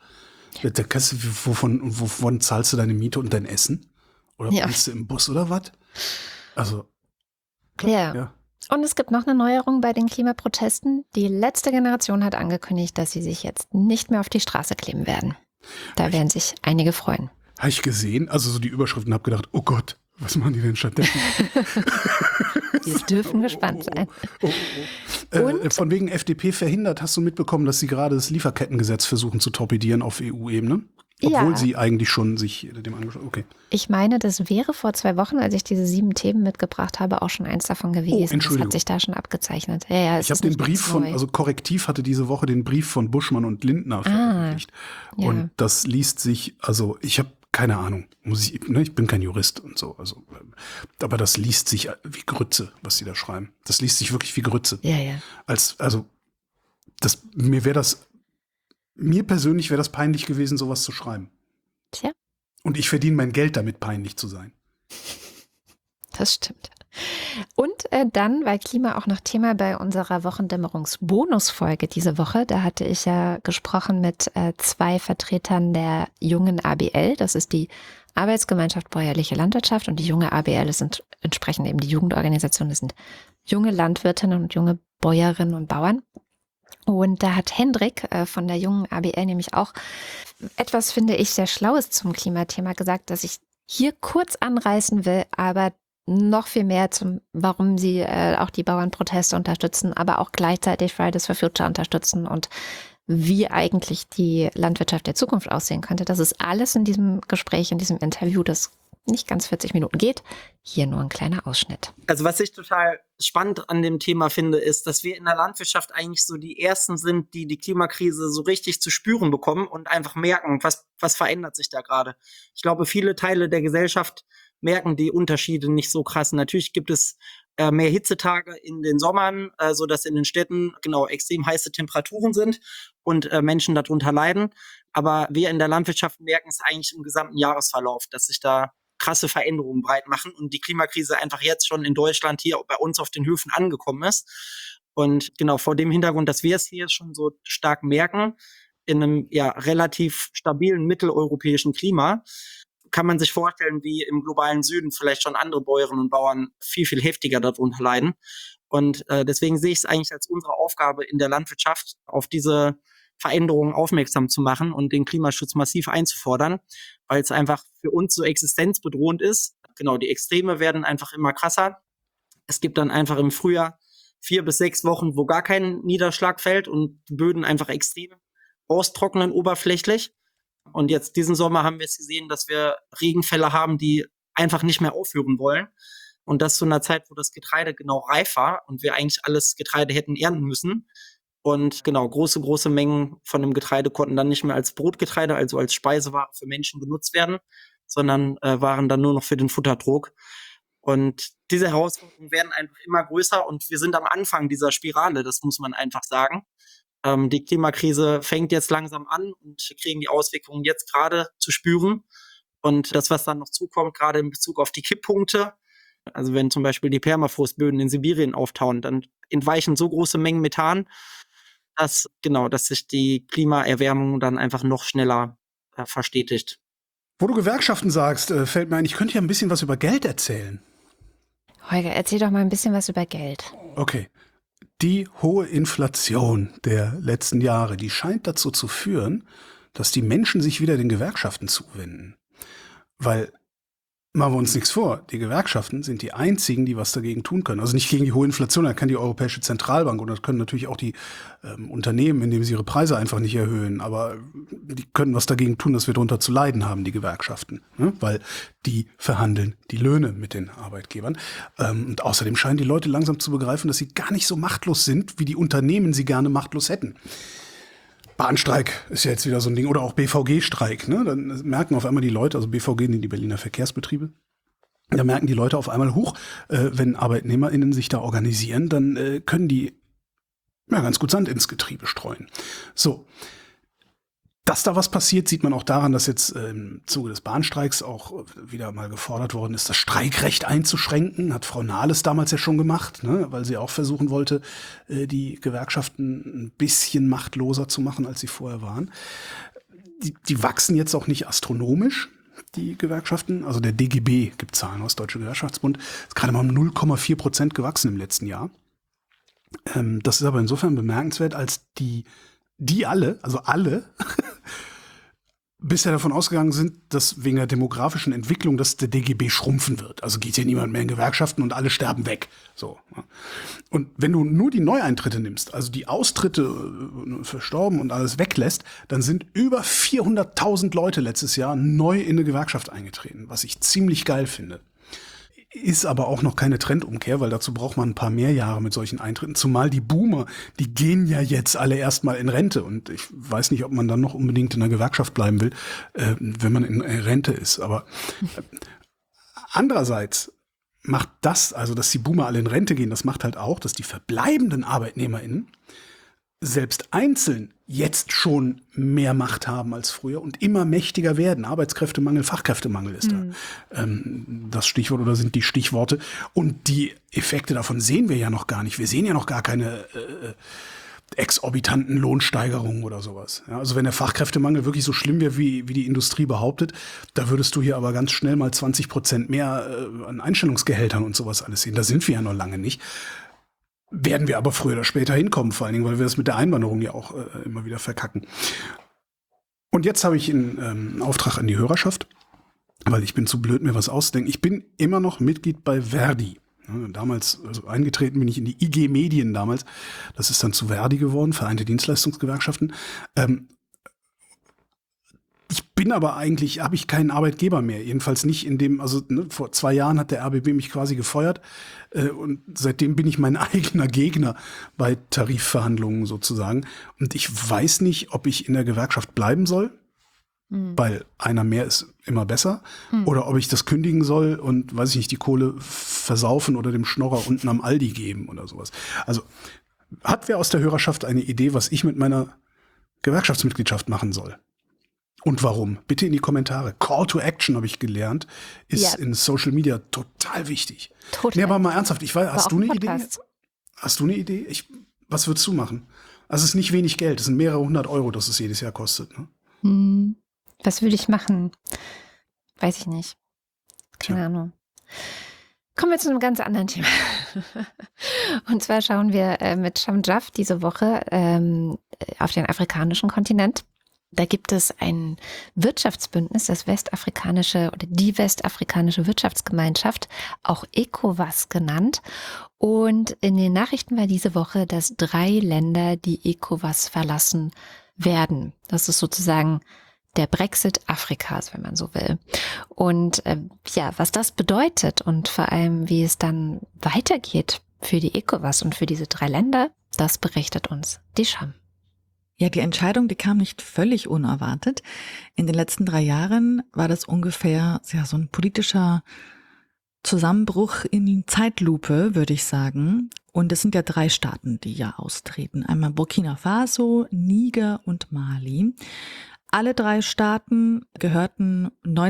Wovon zahlst du deine Miete und dein Essen? Oder bist du im Bus oder was? Also, klar, ja. Und es gibt noch eine Neuerung bei den Klimaprotesten. Die letzte Generation hat angekündigt, dass sie sich jetzt nicht mehr auf die Straße kleben werden. Da werden sich einige freuen. Habe ich gesehen, also so die Überschriften, habe gedacht, oh Gott, was machen die denn stattdessen? Wir dürfen gespannt sein. Und? Von wegen FDP verhindert, hast du mitbekommen, dass sie gerade das Lieferkettengesetz versuchen zu torpedieren auf EU-Ebene? Obwohl sie eigentlich schon sich dem angeschaut haben. Okay. Ich meine, das wäre vor 2 Wochen, als ich diese 7 Themen mitgebracht habe, auch schon eins davon gewesen. Das hat sich da schon abgezeichnet. Ja, ich habe den Brief also Korrektiv hatte diese Woche den Brief von Buschmann und Lindner veröffentlicht. Ja. Und das liest sich, also ich habe keine Ahnung, ich bin kein Jurist und so, also, aber das liest sich wie Grütze, was sie da schreiben. Das liest sich wirklich wie Grütze. Ja. Mir persönlich wäre das peinlich gewesen, sowas zu schreiben. Tja. Und ich verdiene mein Geld damit, peinlich zu sein. Das stimmt. Und dann, weil Klima auch noch Thema bei unserer Wochendämmerungsbonusfolge diese Woche, da hatte ich ja gesprochen mit 2 Vertretern der jungen ABL. Das ist die Arbeitsgemeinschaft Bäuerliche Landwirtschaft und die junge ABL, das sind entsprechend eben die Jugendorganisationen, das sind junge Landwirtinnen und junge Bäuerinnen und Bauern. Und da hat Hendrik von der jungen ABL nämlich auch etwas, finde ich, sehr Schlaues zum Klimathema gesagt, das ich hier kurz anreißen will, aber noch viel mehr warum sie auch die Bauernproteste unterstützen, aber auch gleichzeitig Fridays for Future unterstützen und wie eigentlich die Landwirtschaft der Zukunft aussehen könnte. Das ist alles in diesem Gespräch, in diesem Interview, das nicht ganz 40 Minuten geht. Hier nur ein kleiner Ausschnitt. Also was ich total spannend an dem Thema finde, ist, dass wir in der Landwirtschaft eigentlich so die Ersten sind, die die Klimakrise so richtig zu spüren bekommen und einfach merken, was verändert sich da gerade. Ich glaube, viele Teile der Gesellschaft merken die Unterschiede nicht so krass. Natürlich gibt es mehr Hitzetage in den Sommern, sodass in den Städten extrem heiße Temperaturen sind und Menschen darunter leiden. Aber wir in der Landwirtschaft merken es eigentlich im gesamten Jahresverlauf, dass sich da krasse Veränderungen breit machen und die Klimakrise einfach jetzt schon in Deutschland hier bei uns auf den Höfen angekommen ist. Und vor dem Hintergrund, dass wir es hier schon so stark merken, in einem relativ stabilen mitteleuropäischen Klima, kann man sich vorstellen, wie im globalen Süden vielleicht schon andere Bäuerinnen und Bauern viel, viel heftiger darunter leiden. Und deswegen sehe ich es eigentlich als unsere Aufgabe in der Landwirtschaft, auf diese Veränderungen aufmerksam zu machen und den Klimaschutz massiv einzufordern, weil es einfach für uns so existenzbedrohend ist. Die Extreme werden einfach immer krasser. Es gibt dann einfach im Frühjahr 4 bis 6 Wochen, wo gar kein Niederschlag fällt und die Böden einfach extrem austrocknen oberflächlich. Und jetzt diesen Sommer haben wir es gesehen, dass wir Regenfälle haben, die einfach nicht mehr aufhören wollen. Und das zu einer Zeit, wo das Getreide reif war und wir eigentlich alles Getreide hätten ernten müssen. Und große Mengen von dem Getreide konnten dann nicht mehr als Brotgetreide, also als Speiseware für Menschen genutzt werden, sondern waren dann nur noch für den Futterdruck. Und diese Herausforderungen werden einfach immer größer und wir sind am Anfang dieser Spirale, das muss man einfach sagen. Die Klimakrise fängt jetzt langsam an und wir kriegen die Auswirkungen jetzt gerade zu spüren. Und das, was dann noch zukommt, gerade in Bezug auf die Kipppunkte, also wenn zum Beispiel die Permafrostböden in Sibirien auftauen, dann entweichen so große Mengen Methan, dass sich die Klimaerwärmung dann einfach noch schneller verstetigt. Wo du Gewerkschaften sagst, fällt mir ein, ich könnte ja ein bisschen was über Geld erzählen. Holger, erzähl doch mal ein bisschen was über Geld. Okay. Die hohe Inflation der letzten Jahre, die scheint dazu zu führen, dass die Menschen sich wieder den Gewerkschaften zuwenden. Weil, machen wir uns nichts vor, die Gewerkschaften sind die einzigen, die was dagegen tun können. Also nicht gegen die hohe Inflation, da kann die Europäische Zentralbank und das können natürlich auch die Unternehmen, indem sie ihre Preise einfach nicht erhöhen. Aber die können was dagegen tun, dass wir darunter zu leiden haben, die Gewerkschaften. Ne? Weil die verhandeln die Löhne mit den Arbeitgebern. Und außerdem scheinen die Leute langsam zu begreifen, dass sie gar nicht so machtlos sind, wie die Unternehmen sie gerne machtlos hätten. Bahnstreik ist ja jetzt wieder so ein Ding. Oder auch BVG-Streik. Ne? Dann merken auf einmal die Leute, also BVG sind die Berliner Verkehrsbetriebe, da merken die Leute auf einmal, wenn ArbeitnehmerInnen sich da organisieren, dann können die ja ganz gut Sand ins Getriebe streuen. So. Dass da was passiert, sieht man auch daran, dass jetzt im Zuge des Bahnstreiks auch wieder mal gefordert worden ist, das Streikrecht einzuschränken. Hat Frau Nahles damals ja schon gemacht, ne? Weil sie auch versuchen wollte, die Gewerkschaften ein bisschen machtloser zu machen, als sie vorher waren. Die wachsen jetzt auch nicht astronomisch, die Gewerkschaften. Also der DGB gibt Zahlen aus, Deutsche Gewerkschaftsbund, ist gerade mal um 0,4% gewachsen im letzten Jahr. Das ist aber insofern bemerkenswert, als die alle bisher davon ausgegangen sind, dass wegen der demografischen Entwicklung, dass der DGB schrumpfen wird. Also geht hier niemand mehr in Gewerkschaften und alle sterben weg. So. Und wenn du nur die Neueintritte nimmst, also die Austritte verstorben und alles weglässt, dann sind über 400.000 Leute letztes Jahr neu in eine Gewerkschaft eingetreten, was ich ziemlich geil finde. Ist aber auch noch keine Trendumkehr, weil dazu braucht man ein paar mehr Jahre mit solchen Eintritten. Zumal die Boomer, die gehen ja jetzt alle erstmal in Rente. Und ich weiß nicht, ob man dann noch unbedingt in der Gewerkschaft bleiben will, wenn man in Rente ist. Aber andererseits macht das, also dass die Boomer alle in Rente gehen, das macht halt auch, dass die verbleibenden ArbeitnehmerInnen selbst einzeln jetzt schon mehr Macht haben als früher und immer mächtiger werden. Arbeitskräftemangel, Fachkräftemangel ist da das Stichwort oder sind die Stichworte. Und die Effekte davon sehen wir ja noch gar nicht. Wir sehen ja noch gar keine exorbitanten Lohnsteigerungen oder sowas. Ja, also wenn der Fachkräftemangel wirklich so schlimm wäre, wie die Industrie behauptet, da würdest du hier aber ganz schnell mal 20% mehr an Einstellungsgehältern und sowas alles sehen. Da sind wir ja noch lange nicht. Werden wir aber früher oder später hinkommen, vor allen Dingen, weil wir das mit der Einwanderung ja auch immer wieder verkacken. Und jetzt habe ich einen Auftrag an die Hörerschaft, weil ich bin zu blöd, mir was auszudenken. Ich bin immer noch Mitglied bei Verdi. Damals, also eingetreten bin ich in die IG Medien damals. Das ist dann zu Verdi geworden, Vereinte Dienstleistungsgewerkschaften. Ich bin aber eigentlich, habe ich keinen Arbeitgeber mehr. Jedenfalls nicht in dem, also vor 2 Jahren hat der RBB mich quasi gefeuert. Und seitdem bin ich mein eigener Gegner bei Tarifverhandlungen sozusagen. Und ich weiß nicht, ob ich in der Gewerkschaft bleiben soll, weil einer mehr ist immer besser. Oder ob ich das kündigen soll und, weiß ich nicht, die Kohle versaufen oder dem Schnorrer unten am Aldi geben oder sowas. Also hat wer aus der Hörerschaft eine Idee, was ich mit meiner Gewerkschaftsmitgliedschaft machen soll? Und warum? Bitte in die Kommentare. Call to Action, habe ich gelernt, ist in Social Media total wichtig. Total. Nee, aber mal ernsthaft, ich weiß, hast du eine Idee? Hast du eine Idee? Was würdest du machen? Also es ist nicht wenig Geld, es sind mehrere 100 Euro, das es jedes Jahr kostet. Ne? Was würde ich machen? Weiß ich nicht. Keine Ahnung. Kommen wir zu einem ganz anderen Thema. Und zwar schauen wir mit Shamjaf diese Woche auf den afrikanischen Kontinent. Da gibt es ein Wirtschaftsbündnis, das westafrikanische oder die westafrikanische Wirtschaftsgemeinschaft, auch ECOWAS genannt. Und in den Nachrichten war diese Woche, dass 3 Länder die ECOWAS verlassen werden. Das ist sozusagen der Brexit Afrikas, wenn man so will. Und was das bedeutet und vor allem, wie es dann weitergeht für die ECOWAS und für diese 3 Länder, das berichtet uns die Sham. Ja, die Entscheidung, die kam nicht völlig unerwartet. In den letzten 3 Jahren war das ungefähr so ein politischer Zusammenbruch in Zeitlupe, würde ich sagen. Und es sind ja 3 Staaten, die ja austreten. Einmal Burkina Faso, Niger und Mali. Alle 3 Staaten gehörten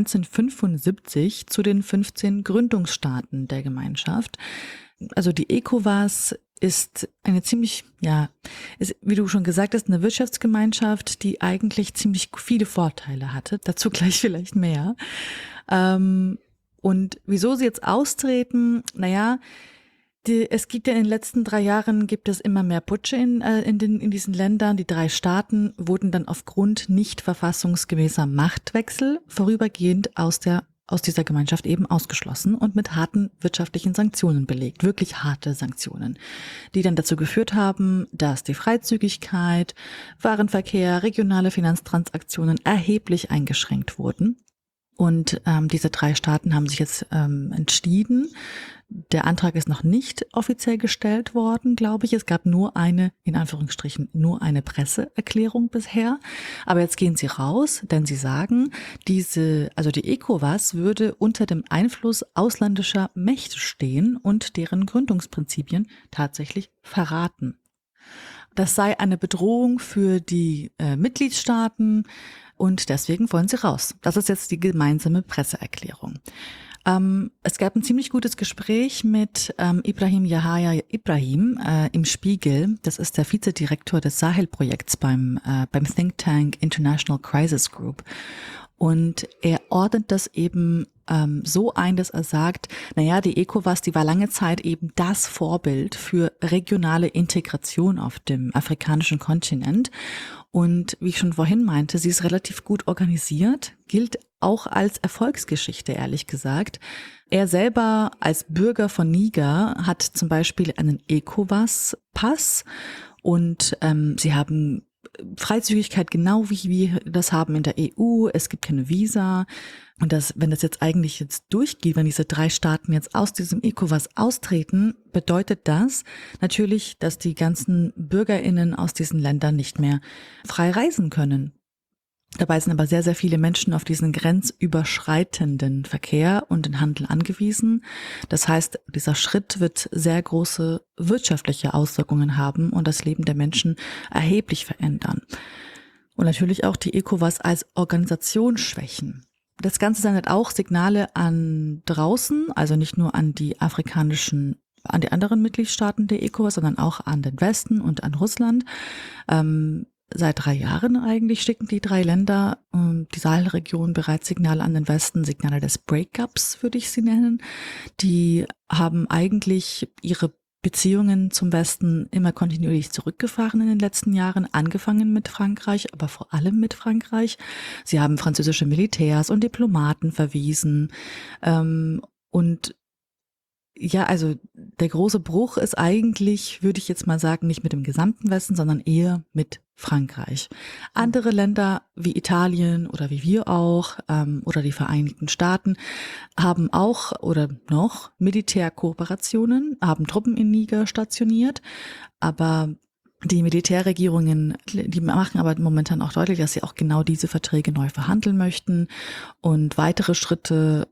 1975 zu den 15 Gründungsstaaten der Gemeinschaft. Also die ECOWAS ist eine ziemlich, ist, wie du schon gesagt hast, eine Wirtschaftsgemeinschaft, die eigentlich ziemlich viele Vorteile hatte. Dazu gleich vielleicht mehr. Und wieso sie jetzt austreten? Es gibt ja in den letzten 3 Jahren gibt es immer mehr Putsche in diesen Ländern. Die 3 Staaten wurden dann aufgrund nicht verfassungsgemäßer Machtwechsel vorübergehend aus dieser Gemeinschaft eben ausgeschlossen und mit harten wirtschaftlichen Sanktionen belegt. Wirklich harte Sanktionen, die dann dazu geführt haben, dass die Freizügigkeit, Warenverkehr, regionale Finanztransaktionen erheblich eingeschränkt wurden. Und diese 3 Staaten haben sich jetzt entschieden. Der Antrag ist noch nicht offiziell gestellt worden, glaube ich. Es gab nur eine, in Anführungsstrichen, nur eine Presseerklärung bisher. Aber jetzt gehen sie raus, denn sie sagen, die ECOWAS würde unter dem Einfluss ausländischer Mächte stehen und deren Gründungsprinzipien tatsächlich verraten. Das sei eine Bedrohung für die Mitgliedstaaten und deswegen wollen sie raus. Das ist jetzt die gemeinsame Presseerklärung. Es gab ein ziemlich gutes Gespräch mit Ibrahim Yahya Ibrahim im Spiegel. Das ist der Vizedirektor des Sahel-Projekts beim Think Tank International Crisis Group. Und er ordnet das eben so ein, dass er sagt, die ECOWAS, die war lange Zeit eben das Vorbild für regionale Integration auf dem afrikanischen Kontinent. Und wie ich schon vorhin meinte, sie ist relativ gut organisiert, gilt auch als Erfolgsgeschichte, ehrlich gesagt. Er selber als Bürger von Niger hat zum Beispiel einen ECOWAS-Pass und sie haben Freizügigkeit, genau wie wir das haben in der EU. Es gibt keine Visa. Und wenn das jetzt eigentlich durchgeht, wenn diese 3 Staaten jetzt aus diesem ECOWAS austreten, bedeutet das natürlich, dass die ganzen BürgerInnen aus diesen Ländern nicht mehr frei reisen können. Dabei sind aber sehr, sehr viele Menschen auf diesen grenzüberschreitenden Verkehr und den Handel angewiesen. Das heißt, dieser Schritt wird sehr große wirtschaftliche Auswirkungen haben und das Leben der Menschen erheblich verändern. Und natürlich auch die ECOWAS als Organisation schwächen. Das Ganze sendet auch Signale an draußen, also nicht nur an die anderen Mitgliedstaaten der ECOWAS, sondern auch an den Westen und an Russland. Seit 3 Jahren eigentlich schicken die 3 Länder, die Sahelregion, bereits Signale an den Westen, Signale des Breakups, würde ich sie nennen. Die haben eigentlich ihre Beziehungen zum Westen immer kontinuierlich zurückgefahren in den letzten Jahren, angefangen mit Frankreich, aber vor allem mit Frankreich. Sie haben französische Militärs und Diplomaten verwiesen. Und ja, also der große Bruch ist eigentlich, würde ich jetzt mal sagen, nicht mit dem gesamten Westen, sondern eher mit Frankreich. Andere Länder wie Italien oder wie wir auch oder die Vereinigten Staaten haben auch oder noch Militärkooperationen, haben Truppen in Niger stationiert, aber die Militärregierungen, die machen aber momentan auch deutlich, dass sie auch genau diese Verträge neu verhandeln möchten und weitere Schritte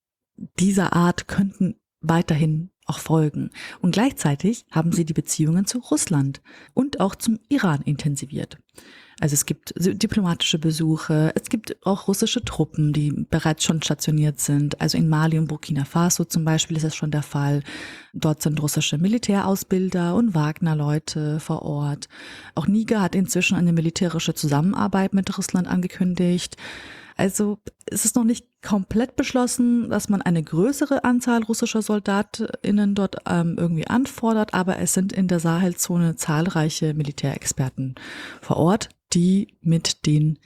dieser Art könnten weiterhin auch folgen. Und gleichzeitig haben sie die Beziehungen zu Russland und auch zum Iran intensiviert. Also es gibt diplomatische Besuche, es gibt auch russische Truppen, die bereits schon stationiert sind. Also in Mali und Burkina Faso zum Beispiel ist das schon der Fall. Dort sind russische Militärausbilder und Wagner-Leute vor Ort. Auch Niger hat inzwischen eine militärische Zusammenarbeit mit Russland angekündigt. Also es ist noch nicht komplett beschlossen, dass man eine größere Anzahl russischer SoldatInnen dort irgendwie anfordert, aber es sind in der Sahelzone zahlreiche Militärexperten vor Ort, die mit den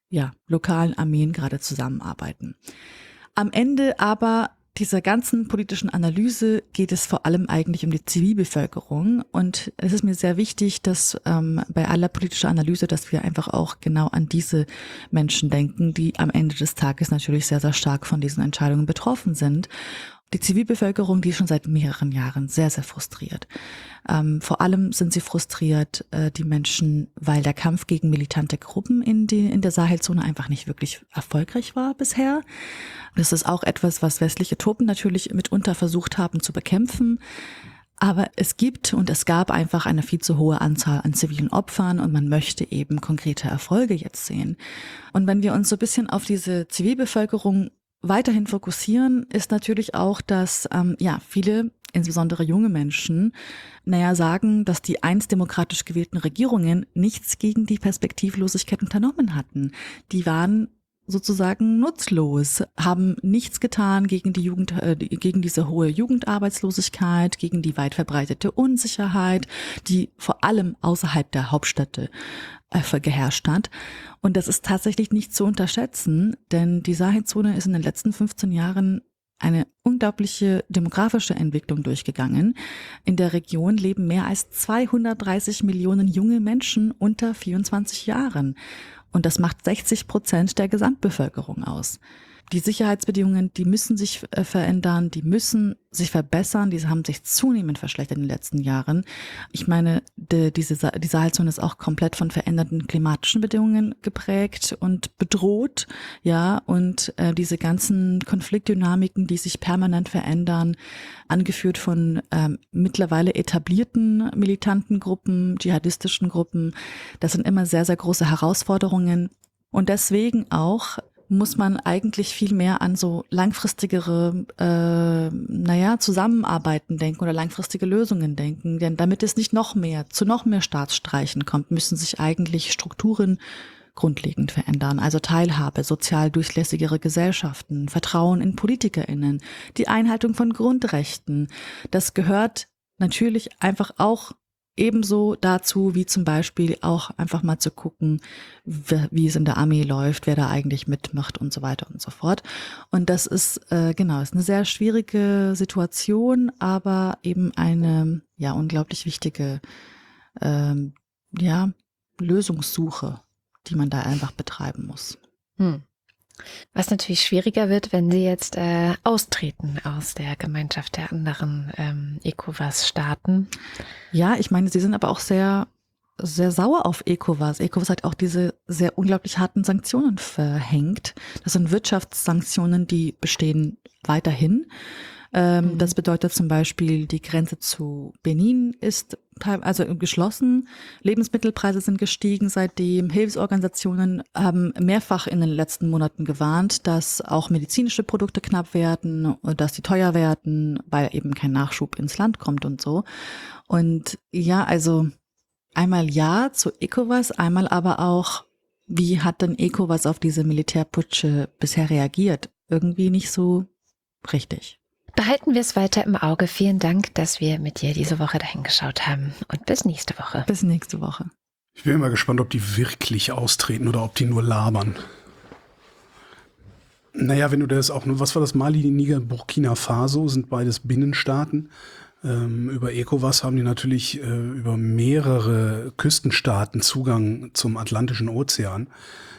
lokalen Armeen gerade zusammenarbeiten. Am Ende aber dieser ganzen politischen Analyse geht es vor allem eigentlich um die Zivilbevölkerung und es ist mir sehr wichtig, dass bei aller politischer Analyse, dass wir einfach auch genau an diese Menschen denken, die am Ende des Tages natürlich sehr, sehr stark von diesen Entscheidungen betroffen sind. Die Zivilbevölkerung, die ist schon seit mehreren Jahren sehr, sehr frustriert. Vor allem sind sie frustriert, die Menschen, weil der Kampf gegen militante Gruppen in der Sahelzone einfach nicht wirklich erfolgreich war bisher. Das ist auch etwas, was westliche Truppen natürlich mitunter versucht haben zu bekämpfen. Aber es gab einfach eine viel zu hohe Anzahl an zivilen Opfern und man möchte eben konkrete Erfolge jetzt sehen. Und wenn wir uns so ein bisschen auf diese Zivilbevölkerung weiterhin fokussieren, ist natürlich auch, dass viele, insbesondere junge Menschen, sagen, dass die einst demokratisch gewählten Regierungen nichts gegen die Perspektivlosigkeit unternommen hatten. Die waren sozusagen nutzlos, haben nichts getan gegen die gegen diese hohe Jugendarbeitslosigkeit, gegen die weit verbreitete Unsicherheit, die vor allem außerhalb der Hauptstädte geherrscht hat. Und das ist tatsächlich nicht zu unterschätzen, denn die Sahelzone ist in den letzten 15 Jahren eine unglaubliche demografische Entwicklung durchgegangen. In der Region leben mehr als 230 Millionen junge Menschen unter 24 Jahren. Und das macht 60% der Gesamtbevölkerung aus. Die Sicherheitsbedingungen, die müssen sich verändern, die müssen sich verbessern, diese haben sich zunehmend verschlechtert in den letzten Jahren. Ich meine, die Sahelzone ist auch komplett von veränderten klimatischen Bedingungen geprägt und bedroht, ja, und diese ganzen Konfliktdynamiken, die sich permanent verändern, angeführt von mittlerweile etablierten militanten Gruppen, dschihadistischen Gruppen, das sind immer sehr, sehr große Herausforderungen und deswegen auch muss man eigentlich viel mehr an so langfristigere Zusammenarbeiten denken oder langfristige Lösungen denken. Denn damit es nicht zu noch mehr Staatsstreichen kommt, müssen sich eigentlich Strukturen grundlegend verändern. Also Teilhabe, sozial durchlässigere Gesellschaften, Vertrauen in PolitikerInnen, die Einhaltung von Grundrechten. Das gehört natürlich einfach auch ebenso dazu, wie zum Beispiel auch einfach mal zu gucken, wie es in der Armee läuft, wer da eigentlich mitmacht und so weiter und so fort. Und das ist, ist eine sehr schwierige Situation, aber eben eine, unglaublich wichtige, Lösungssuche, die man da einfach betreiben muss. Was natürlich schwieriger wird, wenn sie jetzt austreten aus der Gemeinschaft der anderen ECOWAS-Staaten. Ja, ich meine, sie sind aber auch sehr, sehr sauer auf ECOWAS. ECOWAS hat auch diese sehr unglaublich harten Sanktionen verhängt. Das sind Wirtschaftssanktionen, die bestehen weiterhin. Das bedeutet zum Beispiel, die Grenze zu Benin ist geschlossen. Lebensmittelpreise sind gestiegen seitdem. Hilfsorganisationen haben mehrfach in den letzten Monaten gewarnt, dass auch medizinische Produkte knapp werden, dass die teuer werden, weil eben kein Nachschub ins Land kommt und so. Und ja, also einmal ja zu ECOWAS, einmal aber auch, wie hat denn ECOWAS auf diese Militärputsche bisher reagiert? Irgendwie nicht so richtig. Behalten wir es weiter im Auge. Vielen Dank, dass wir mit dir diese Woche dahin geschaut haben. Und bis nächste Woche. Bis nächste Woche. Ich bin immer gespannt, ob die wirklich austreten oder ob die nur labern. Naja, wenn du das auch, was war das, Mali, Niger, Burkina Faso, sind beides Binnenstaaten. Über ECOWAS haben die natürlich über mehrere Küstenstaaten Zugang zum Atlantischen Ozean.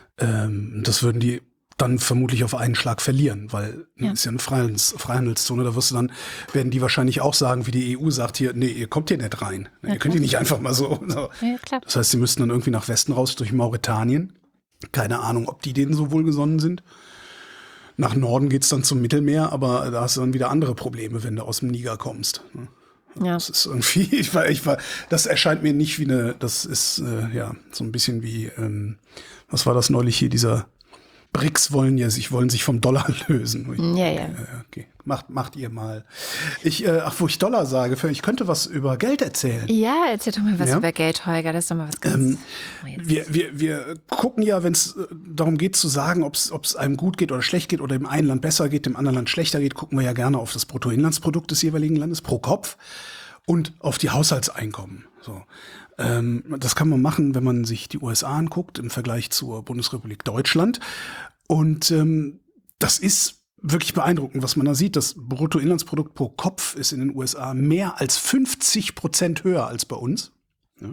Das würden die dann vermutlich auf einen Schlag verlieren, weil ist ja eine Freihandelszone, da werden die wahrscheinlich auch sagen, wie die EU sagt hier, nee, ihr kommt hier nicht rein. Ja, ihr könnt hier nicht einfach mal so. Ja, klar. Das heißt, sie müssten dann irgendwie nach Westen raus durch Mauretanien. Keine Ahnung, ob die denen so wohlgesonnen sind. Nach Norden geht's dann zum Mittelmeer, aber da hast du dann wieder andere Probleme, wenn du aus dem Niger kommst. Ja. Das ist irgendwie, das erscheint mir nicht wie das ist so ein bisschen wie, was war das neulich hier, dieser BRICS wollen sich vom Dollar lösen. Ja. Okay, macht ihr mal. Wo ich Dollar sage, ich könnte was über Geld erzählen. Ja, erzähl doch mal was über Geld, Holger. Das ist doch mal was ganz wir gucken ja, wenn es darum geht zu sagen, ob es einem gut geht oder schlecht geht oder dem einen Land besser geht, dem anderen Land schlechter geht, gucken wir ja gerne auf das Bruttoinlandsprodukt des jeweiligen Landes pro Kopf und auf die Haushaltseinkommen. So. Das kann man machen, wenn man sich die USA anguckt im Vergleich zur Bundesrepublik Deutschland. Und das ist wirklich beeindruckend, was man da sieht. Das Bruttoinlandsprodukt pro Kopf ist in den USA mehr als 50% höher als bei uns. Ja.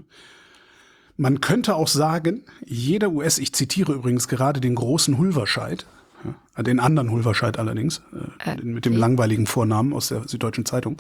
Man könnte auch sagen, jeder ich zitiere übrigens gerade den großen Hulverscheid, den anderen Hulverscheid allerdings, mit dem langweiligen Vornamen aus der Süddeutschen Zeitung.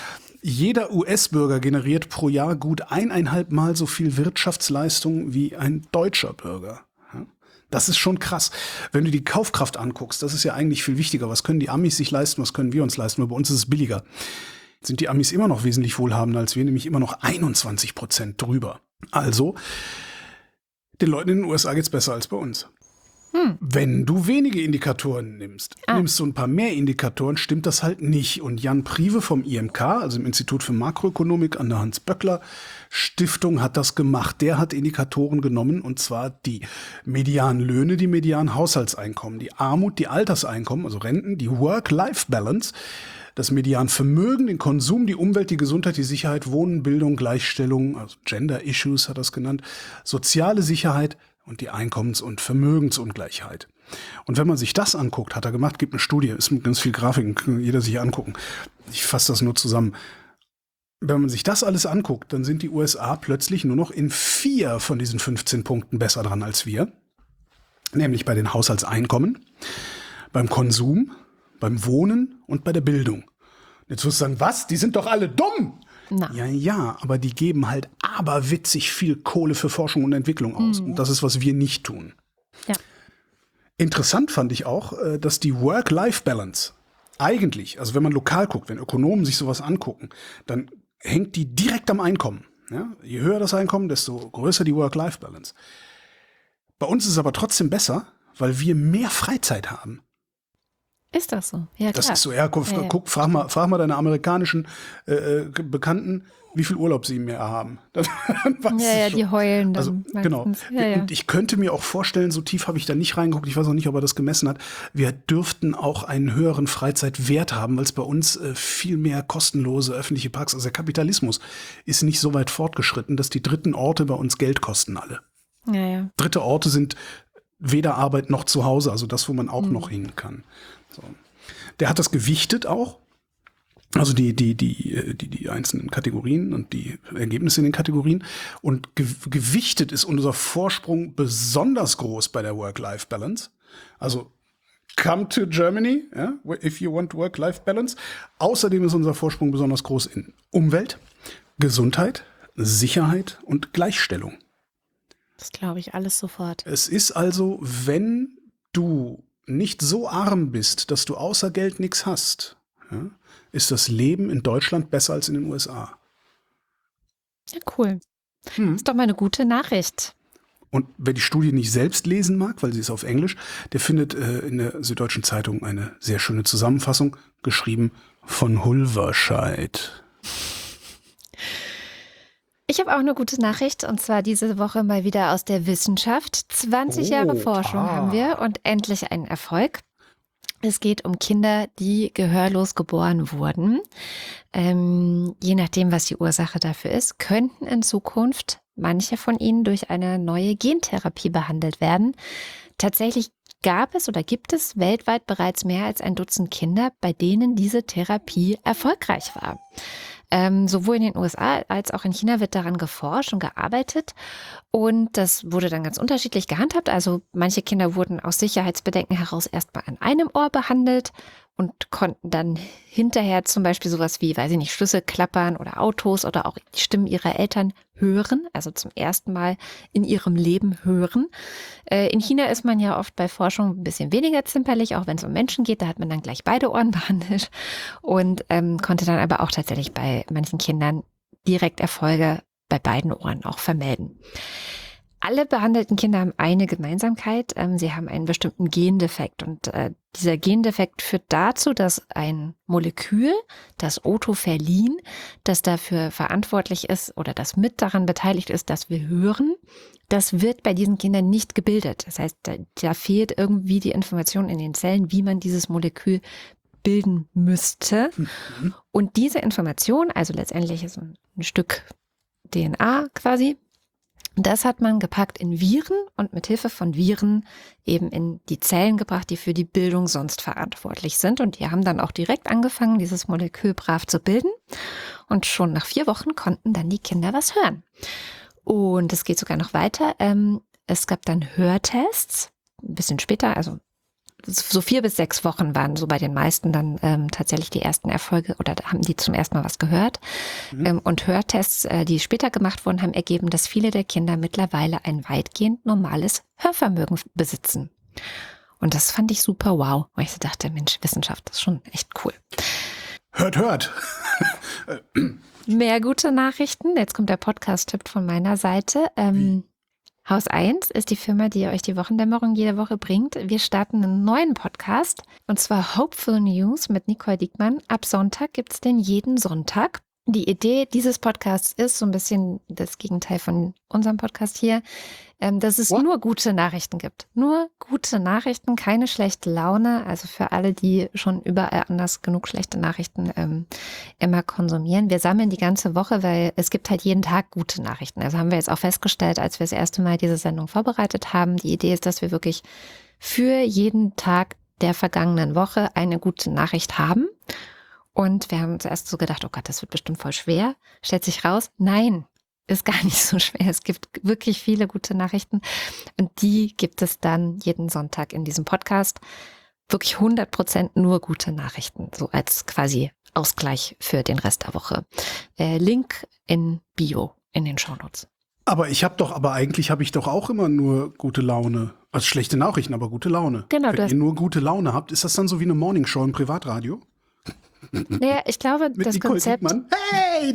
Jeder US-Bürger generiert pro Jahr gut 1,5 Mal so viel Wirtschaftsleistung wie ein deutscher Bürger. Das ist schon krass. Wenn du die Kaufkraft anguckst, das ist ja eigentlich viel wichtiger. Was können die Amis sich leisten, was können wir uns leisten? Weil bei uns ist es billiger. Sind die Amis immer noch wesentlich wohlhabender als wir, nämlich immer noch 21% drüber. Also, den Leuten in den USA geht's besser als bei uns. Wenn du wenige Indikatoren nimmst, nimmst du ein paar mehr Indikatoren, stimmt das halt nicht. Und Jan Prive vom IMK, also im Institut für Makroökonomik an der Hans-Böckler-Stiftung, hat das gemacht. Der hat Indikatoren genommen, und zwar die Medianlöhne, die Medianhaushaltseinkommen, die Armut, die Alterseinkommen, also Renten, die Work-Life-Balance, das Medianvermögen, den Konsum, die Umwelt, die Gesundheit, die Sicherheit, Wohnen, Bildung, Gleichstellung, also Gender Issues hat das genannt, soziale Sicherheit und die Einkommens- und Vermögensungleichheit. Und wenn man sich das anguckt, hat er gemacht, gibt eine Studie, ist mit ganz viel Grafiken, kann jeder sich angucken. Ich fasse das nur zusammen. Wenn man sich das alles anguckt, dann sind die USA plötzlich nur noch in 4 von diesen 15 Punkten besser dran als wir. Nämlich bei den Haushaltseinkommen, beim Konsum, beim Wohnen und bei der Bildung. Jetzt wirst du sagen, was? Die sind doch alle dumm! Na. Ja, aber die geben halt aberwitzig viel Kohle für Forschung und Entwicklung aus. Und das ist, was wir nicht tun. Ja. Interessant fand ich auch, dass die Work-Life-Balance eigentlich, also wenn man lokal guckt, wenn Ökonomen sich sowas angucken, dann hängt die direkt am Einkommen. Ja? Je höher das Einkommen, desto größer die Work-Life-Balance. Bei uns ist es aber trotzdem besser, weil wir mehr Freizeit haben. Ist das so? Ja, klar. Das ist so, ja, guck, frag mal deine amerikanischen Bekannten, wie viel Urlaub sie mehr haben. Dann weißt du Ja, schon. die heulen dann Also, genau. meistens. Ja. Und ich könnte mir auch vorstellen, so tief habe ich da nicht reingeguckt, ich weiß auch nicht, ob er das gemessen hat, wir dürften auch einen höheren Freizeitwert haben, weil es bei uns viel mehr kostenlose öffentliche Parks, also der Kapitalismus ist nicht so weit fortgeschritten, dass die dritten Orte bei uns Geld kosten alle. Ja. Dritte Orte sind weder Arbeit noch zu Hause, also das, wo man auch noch hin kann. So. Der hat das gewichtet auch, also die einzelnen Kategorien und die Ergebnisse in den Kategorien, und gewichtet ist unser Vorsprung besonders groß bei der Work-Life-Balance. Also come to Germany, yeah, if you want Work-Life-Balance. Außerdem ist unser Vorsprung besonders groß in Umwelt, Gesundheit, Sicherheit und Gleichstellung. Das glaube ich alles sofort. Es ist also, wenn du nicht so arm bist, dass du außer Geld nichts hast, ja, ist das Leben in Deutschland besser als in den USA. Ja, cool. Ist doch mal eine gute Nachricht. Und wer die Studie nicht selbst lesen mag, weil sie ist auf Englisch, der findet in der Süddeutschen Zeitung eine sehr schöne Zusammenfassung, geschrieben von Hulverscheid. Ich habe auch eine gute Nachricht, und zwar diese Woche mal wieder aus der Wissenschaft. 20 Jahre Forschung haben wir und endlich einen Erfolg. Es geht um Kinder, die gehörlos geboren wurden. Je nachdem, was die Ursache dafür ist, könnten in Zukunft manche von ihnen durch eine neue Gentherapie behandelt werden. Tatsächlich gab es oder gibt es weltweit bereits mehr als 1 Dutzend Kinder, bei denen diese Therapie erfolgreich war. Sowohl in den USA als auch in China wird daran geforscht und gearbeitet, und das wurde dann ganz unterschiedlich gehandhabt. Also manche Kinder wurden aus Sicherheitsbedenken heraus erstmal an einem Ohr behandelt und konnten dann hinterher zum Beispiel sowas wie, weiß ich nicht, Schlüssel klappern oder Autos oder auch die Stimmen ihrer Eltern hören, also zum ersten Mal in ihrem Leben hören. In China ist man ja oft bei Forschung ein bisschen weniger zimperlich, auch wenn es um Menschen geht, da hat man dann gleich beide Ohren behandelt und konnte dann aber auch tatsächlich bei manchen Kindern direkt Erfolge bei beiden Ohren auch vermelden. Alle behandelten Kinder haben eine Gemeinsamkeit. Sie haben einen bestimmten Gendefekt. Und dieser Gendefekt führt dazu, dass ein Molekül, das Otoferlin, das dafür verantwortlich ist oder das mit daran beteiligt ist, dass wir hören, das wird bei diesen Kindern nicht gebildet. Das heißt, da fehlt irgendwie die Information in den Zellen, wie man dieses Molekül bilden müsste. Und diese Information, also letztendlich ist ein Stück DNA quasi, das hat man gepackt in Viren und mit Hilfe von Viren eben in die Zellen gebracht, die für die Bildung sonst verantwortlich sind. Und die haben dann auch direkt angefangen, dieses Molekül brav zu bilden. Und schon nach 4 Wochen konnten dann die Kinder was hören. Und es geht sogar noch weiter. Es gab dann Hörtests, ein bisschen später, also so 4 bis 6 Wochen waren so bei den meisten dann tatsächlich die ersten Erfolge, oder da haben die zum ersten Mal was gehört. Und Hörtests, die später gemacht wurden, haben ergeben, dass viele der Kinder mittlerweile ein weitgehend normales Hörvermögen besitzen. Und das fand ich super wow, weil ich so dachte, Mensch, Wissenschaft, das ist schon echt cool. Hört. Mehr gute Nachrichten. Jetzt kommt der Podcast-Tipp von meiner Seite. Haus 1 ist die Firma, die euch die Wochendämmerung jede Woche bringt. Wir starten einen neuen Podcast, und zwar Hopeful News mit Nicole Diekmann. Ab Sonntag gibt es den jeden Sonntag. Die Idee dieses Podcasts ist so ein bisschen das Gegenteil von unserem Podcast hier, dass es nur gute Nachrichten gibt. Nur gute Nachrichten, keine schlechte Laune. Also für alle, die schon überall anders genug schlechte Nachrichten immer konsumieren. Wir sammeln die ganze Woche, weil es gibt halt jeden Tag gute Nachrichten. Also haben wir jetzt auch festgestellt, als wir das erste Mal diese Sendung vorbereitet haben. Die Idee ist, dass wir wirklich für jeden Tag der vergangenen Woche eine gute Nachricht haben. Und wir haben zuerst so gedacht, oh Gott, das wird bestimmt voll schwer. Stellt sich raus, nein, ist gar nicht so schwer. Es gibt wirklich viele gute Nachrichten und die gibt es dann jeden Sonntag in diesem Podcast. Wirklich 100% nur gute Nachrichten, so als quasi Ausgleich für den Rest der Woche. Link in Bio in den Shownotes. Aber eigentlich habe ich doch auch immer nur gute Laune. Also schlechte Nachrichten, aber gute Laune. Genau, Wenn ihr nur gute Laune habt, ist das dann so wie eine Morningshow im Privatradio? Naja, ich glaube, Mit das Nicole Konzept, Diekmann. Hey!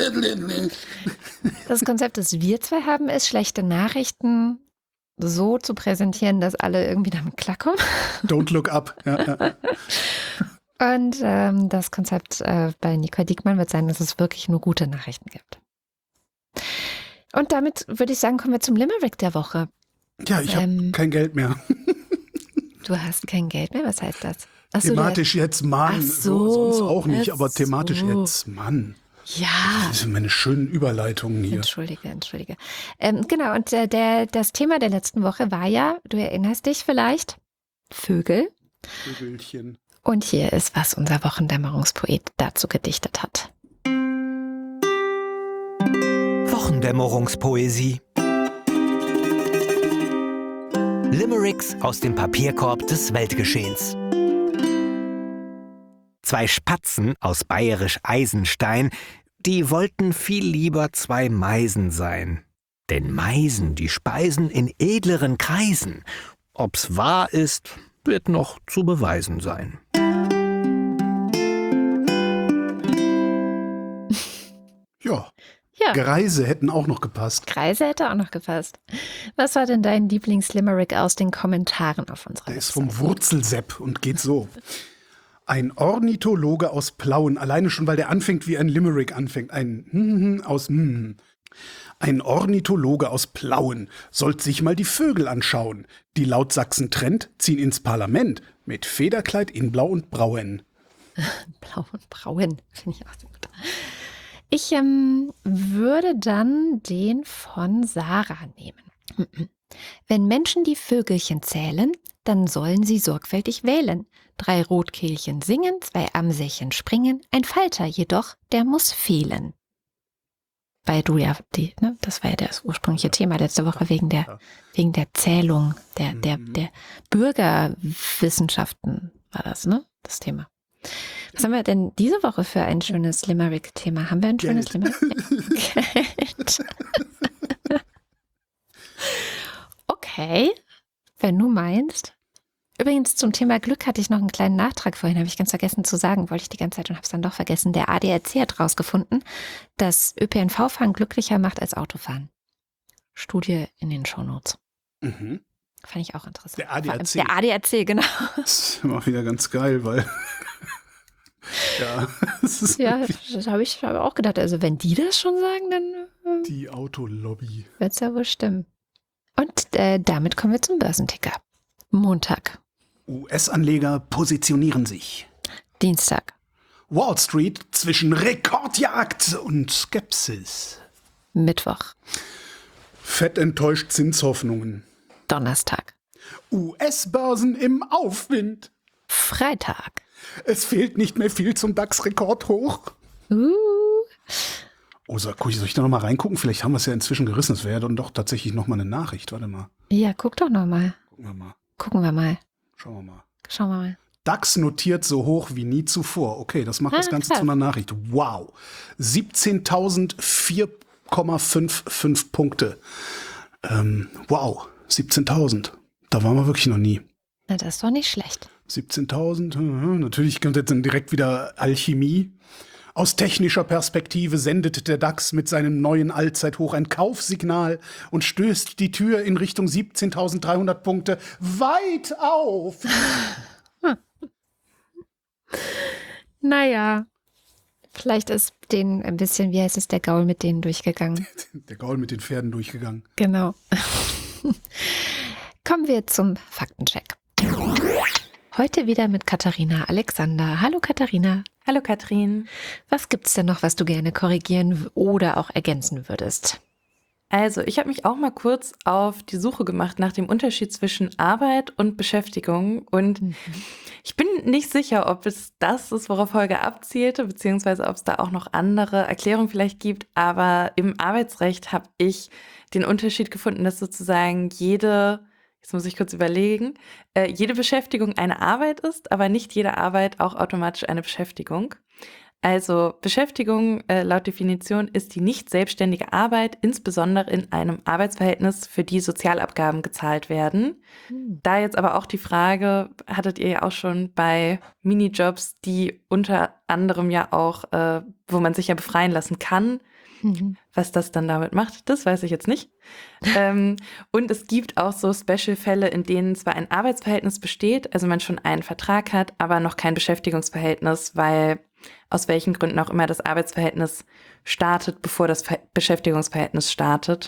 das Konzept, das wir zwei haben, ist, schlechte Nachrichten so zu präsentieren, dass alle irgendwie damit klarkommen. Don't look up. Ja. Und das Konzept bei Nicole Diekmann wird sein, dass es wirklich nur gute Nachrichten gibt. Und damit würde ich sagen, kommen wir zum Limerick der Woche. Ja, ich habe kein Geld mehr. Du hast kein Geld mehr? Was heißt das? Ach so, Thematisch jetzt, Mann. Ach so, sonst auch nicht, ach aber thematisch so. jetzt, Mann. Ja. Das sind meine schönen Überleitungen hier. Entschuldige. Genau, und das Thema der letzten Woche war ja, du erinnerst dich vielleicht, Vögel. Vögelchen. Und hier ist, was unser Wochendämmerungspoet dazu gedichtet hat. Wochendämmerungspoesie. Limericks aus dem Papierkorb des Weltgeschehens. 2 Spatzen aus bayerisch Eisenstein, die wollten viel lieber 2 Meisen sein. Denn Meisen, die speisen in edleren Kreisen. Ob's wahr ist, wird noch zu beweisen sein. Ja. Ja. Greise hätten auch noch gepasst. Kreise hätte auch noch gepasst. Was war denn dein Lieblings-Limerick aus den Kommentaren auf unserer Der ist Website? vom Wurzelsepp und geht so. Ein Ornithologe aus Plauen, alleine schon, weil der anfängt, wie ein Limerick anfängt. Ein Ein Ornithologe aus Plauen sollt sich mal die Vögel anschauen. Die laut Sachsen Trend ziehen ins Parlament mit Federkleid in Blau und Brauen. Blau und Brauen, finde ich auch sehr gut. Ich würde dann den von Sarah nehmen. Wenn Menschen die Vögelchen zählen, dann sollen sie sorgfältig wählen. 3 Rotkehlchen singen, 2 Amselchen springen, ein Falter jedoch, der muss fehlen. Weil du ja, das war ja das ursprüngliche Thema letzte Woche wegen der Zählung der Bürgerwissenschaften war das, ne? Das Thema. Was haben wir denn diese Woche für ein schönes Limerick-Thema? Haben wir ein schönes Limerick? Geld. Okay, wenn du meinst. Übrigens zum Thema Glück hatte ich noch einen kleinen Nachtrag vorhin, habe ich ganz vergessen zu sagen, wollte ich die ganze Zeit und habe es dann doch vergessen. Der ADAC hat rausgefunden, dass ÖPNV-Fahren glücklicher macht als Autofahren. Studie in den Shownotes. Mhm. Fand ich auch interessant. Der ADAC. Der ADAC, genau. Das ist immer wieder ganz geil, weil ja, das ist Ja, das habe ich aber auch gedacht. Also wenn die das schon sagen, dann die Autolobby. wird es ja wohl stimmen. Und damit kommen wir zum Börsenticker. Montag. US-Anleger positionieren sich. Dienstag. Wall Street zwischen Rekordjagd und Skepsis. Mittwoch. Fett enttäuscht Zinshoffnungen. Donnerstag. US-Börsen im Aufwind. Freitag. Es fehlt nicht mehr viel zum DAX-Rekordhoch. Oh, soll ich da noch mal reingucken? Vielleicht haben wir es ja inzwischen gerissen. Das wäre ja dann doch tatsächlich noch mal eine Nachricht. Warte mal. Ja, guck doch noch mal. Gucken wir mal. Schauen wir mal. Schauen wir mal. DAX notiert so hoch wie nie zuvor. Okay, das macht das Ganze zu einer Nachricht. Wow. 17.004,55 Punkte. Wow. 17.000. Da waren wir wirklich noch nie. Na, das ist doch nicht schlecht. 17.000. Natürlich kommt jetzt dann direkt wieder Alchemie. Aus technischer Perspektive sendet der DAX mit seinem neuen Allzeithoch ein Kaufsignal und stößt die Tür in Richtung 17.300 Punkte weit auf. Naja, vielleicht ist denen ein bisschen, wie heißt es, der Gaul mit denen durchgegangen. Der Gaul mit den Pferden durchgegangen. Genau. Kommen wir zum Faktencheck. Heute wieder mit Katharina Alexander. Hallo Katharina. Hallo Katrin. Was gibt's denn noch, was du gerne korrigieren oder auch ergänzen würdest? Also, ich habe mich auch mal kurz auf die Suche gemacht nach dem Unterschied zwischen Arbeit und Beschäftigung. Und ich bin nicht sicher, ob es das ist, worauf Holger abzielte, beziehungsweise ob es da auch noch andere Erklärungen vielleicht gibt. Aber im Arbeitsrecht habe ich den Unterschied gefunden, dass sozusagen jetzt muss ich kurz überlegen, jede Beschäftigung eine Arbeit ist, aber nicht jede Arbeit auch automatisch eine Beschäftigung. Also Beschäftigung laut Definition ist die nicht selbstständige Arbeit, insbesondere in einem Arbeitsverhältnis, für die Sozialabgaben gezahlt werden. Da jetzt aber auch die Frage, hattet ihr ja auch schon bei Minijobs, die unter anderem ja auch, wo man sich ja befreien lassen kann, was das dann damit macht, das weiß ich jetzt nicht. Und es gibt auch so Special-Fälle, in denen zwar ein Arbeitsverhältnis besteht, also man schon einen Vertrag hat, aber noch kein Beschäftigungsverhältnis, weil aus welchen Gründen auch immer das Arbeitsverhältnis startet, bevor das Beschäftigungsverhältnis startet.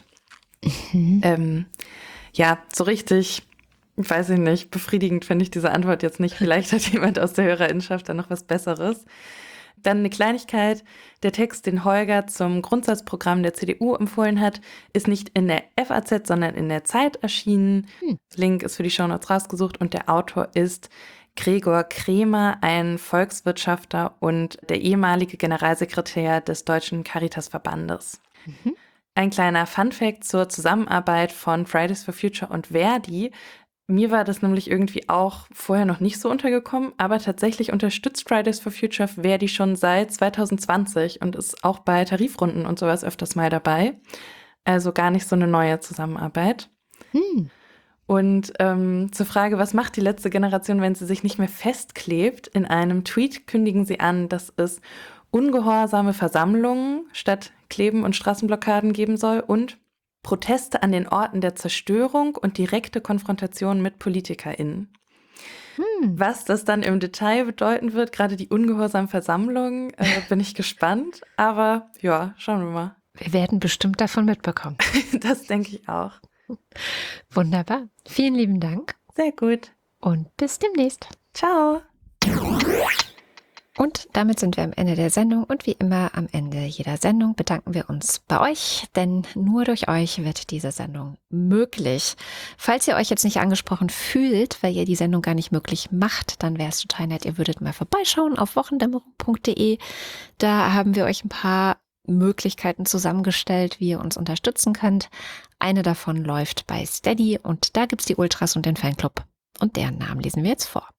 Ja, so richtig, weiß ich nicht, befriedigend finde ich diese Antwort jetzt nicht. Vielleicht hat jemand aus der Hörerinnenschaft da noch was Besseres. Dann eine Kleinigkeit, der Text, den Holger zum Grundsatzprogramm der CDU empfohlen hat, ist nicht in der FAZ, sondern in der Zeit erschienen. Link ist für die Shownotes rausgesucht und der Autor ist Gregor Kremer, ein Volkswirtschafter und der ehemalige Generalsekretär des Deutschen Caritasverbandes. Ein kleiner Funfact zur Zusammenarbeit von Fridays for Future und Verdi. Mir war das nämlich irgendwie auch vorher noch nicht so untergekommen, aber tatsächlich unterstützt Fridays for Future Verdi schon seit 2020 und ist auch bei Tarifrunden und sowas öfters mal dabei. Also gar nicht so eine neue Zusammenarbeit. Und zur Frage, was macht die letzte Generation, wenn sie sich nicht mehr festklebt? In einem Tweet kündigen sie an, dass es ungehorsame Versammlungen statt Kleben und Straßenblockaden geben soll und Proteste an den Orten der Zerstörung und direkte Konfrontation mit PolitikerInnen. Was das dann im Detail bedeuten wird, gerade die ungehorsamen Versammlungen, bin ich gespannt. Aber ja, schauen wir mal. Wir werden bestimmt davon mitbekommen. Das denke ich auch. Wunderbar. Vielen lieben Dank. Sehr gut. Und bis demnächst. Ciao. Und damit sind wir am Ende der Sendung und wie immer am Ende jeder Sendung bedanken wir uns bei euch, denn nur durch euch wird diese Sendung möglich. Falls ihr euch jetzt nicht angesprochen fühlt, weil ihr die Sendung gar nicht möglich macht, dann wäre es total nett, ihr würdet mal vorbeischauen auf wochendämmerung.de. Da haben wir euch ein paar Möglichkeiten zusammengestellt, wie ihr uns unterstützen könnt. Eine davon läuft bei Steady und da gibt es die Ultras und den Fanclub. Und deren Namen lesen wir jetzt vor.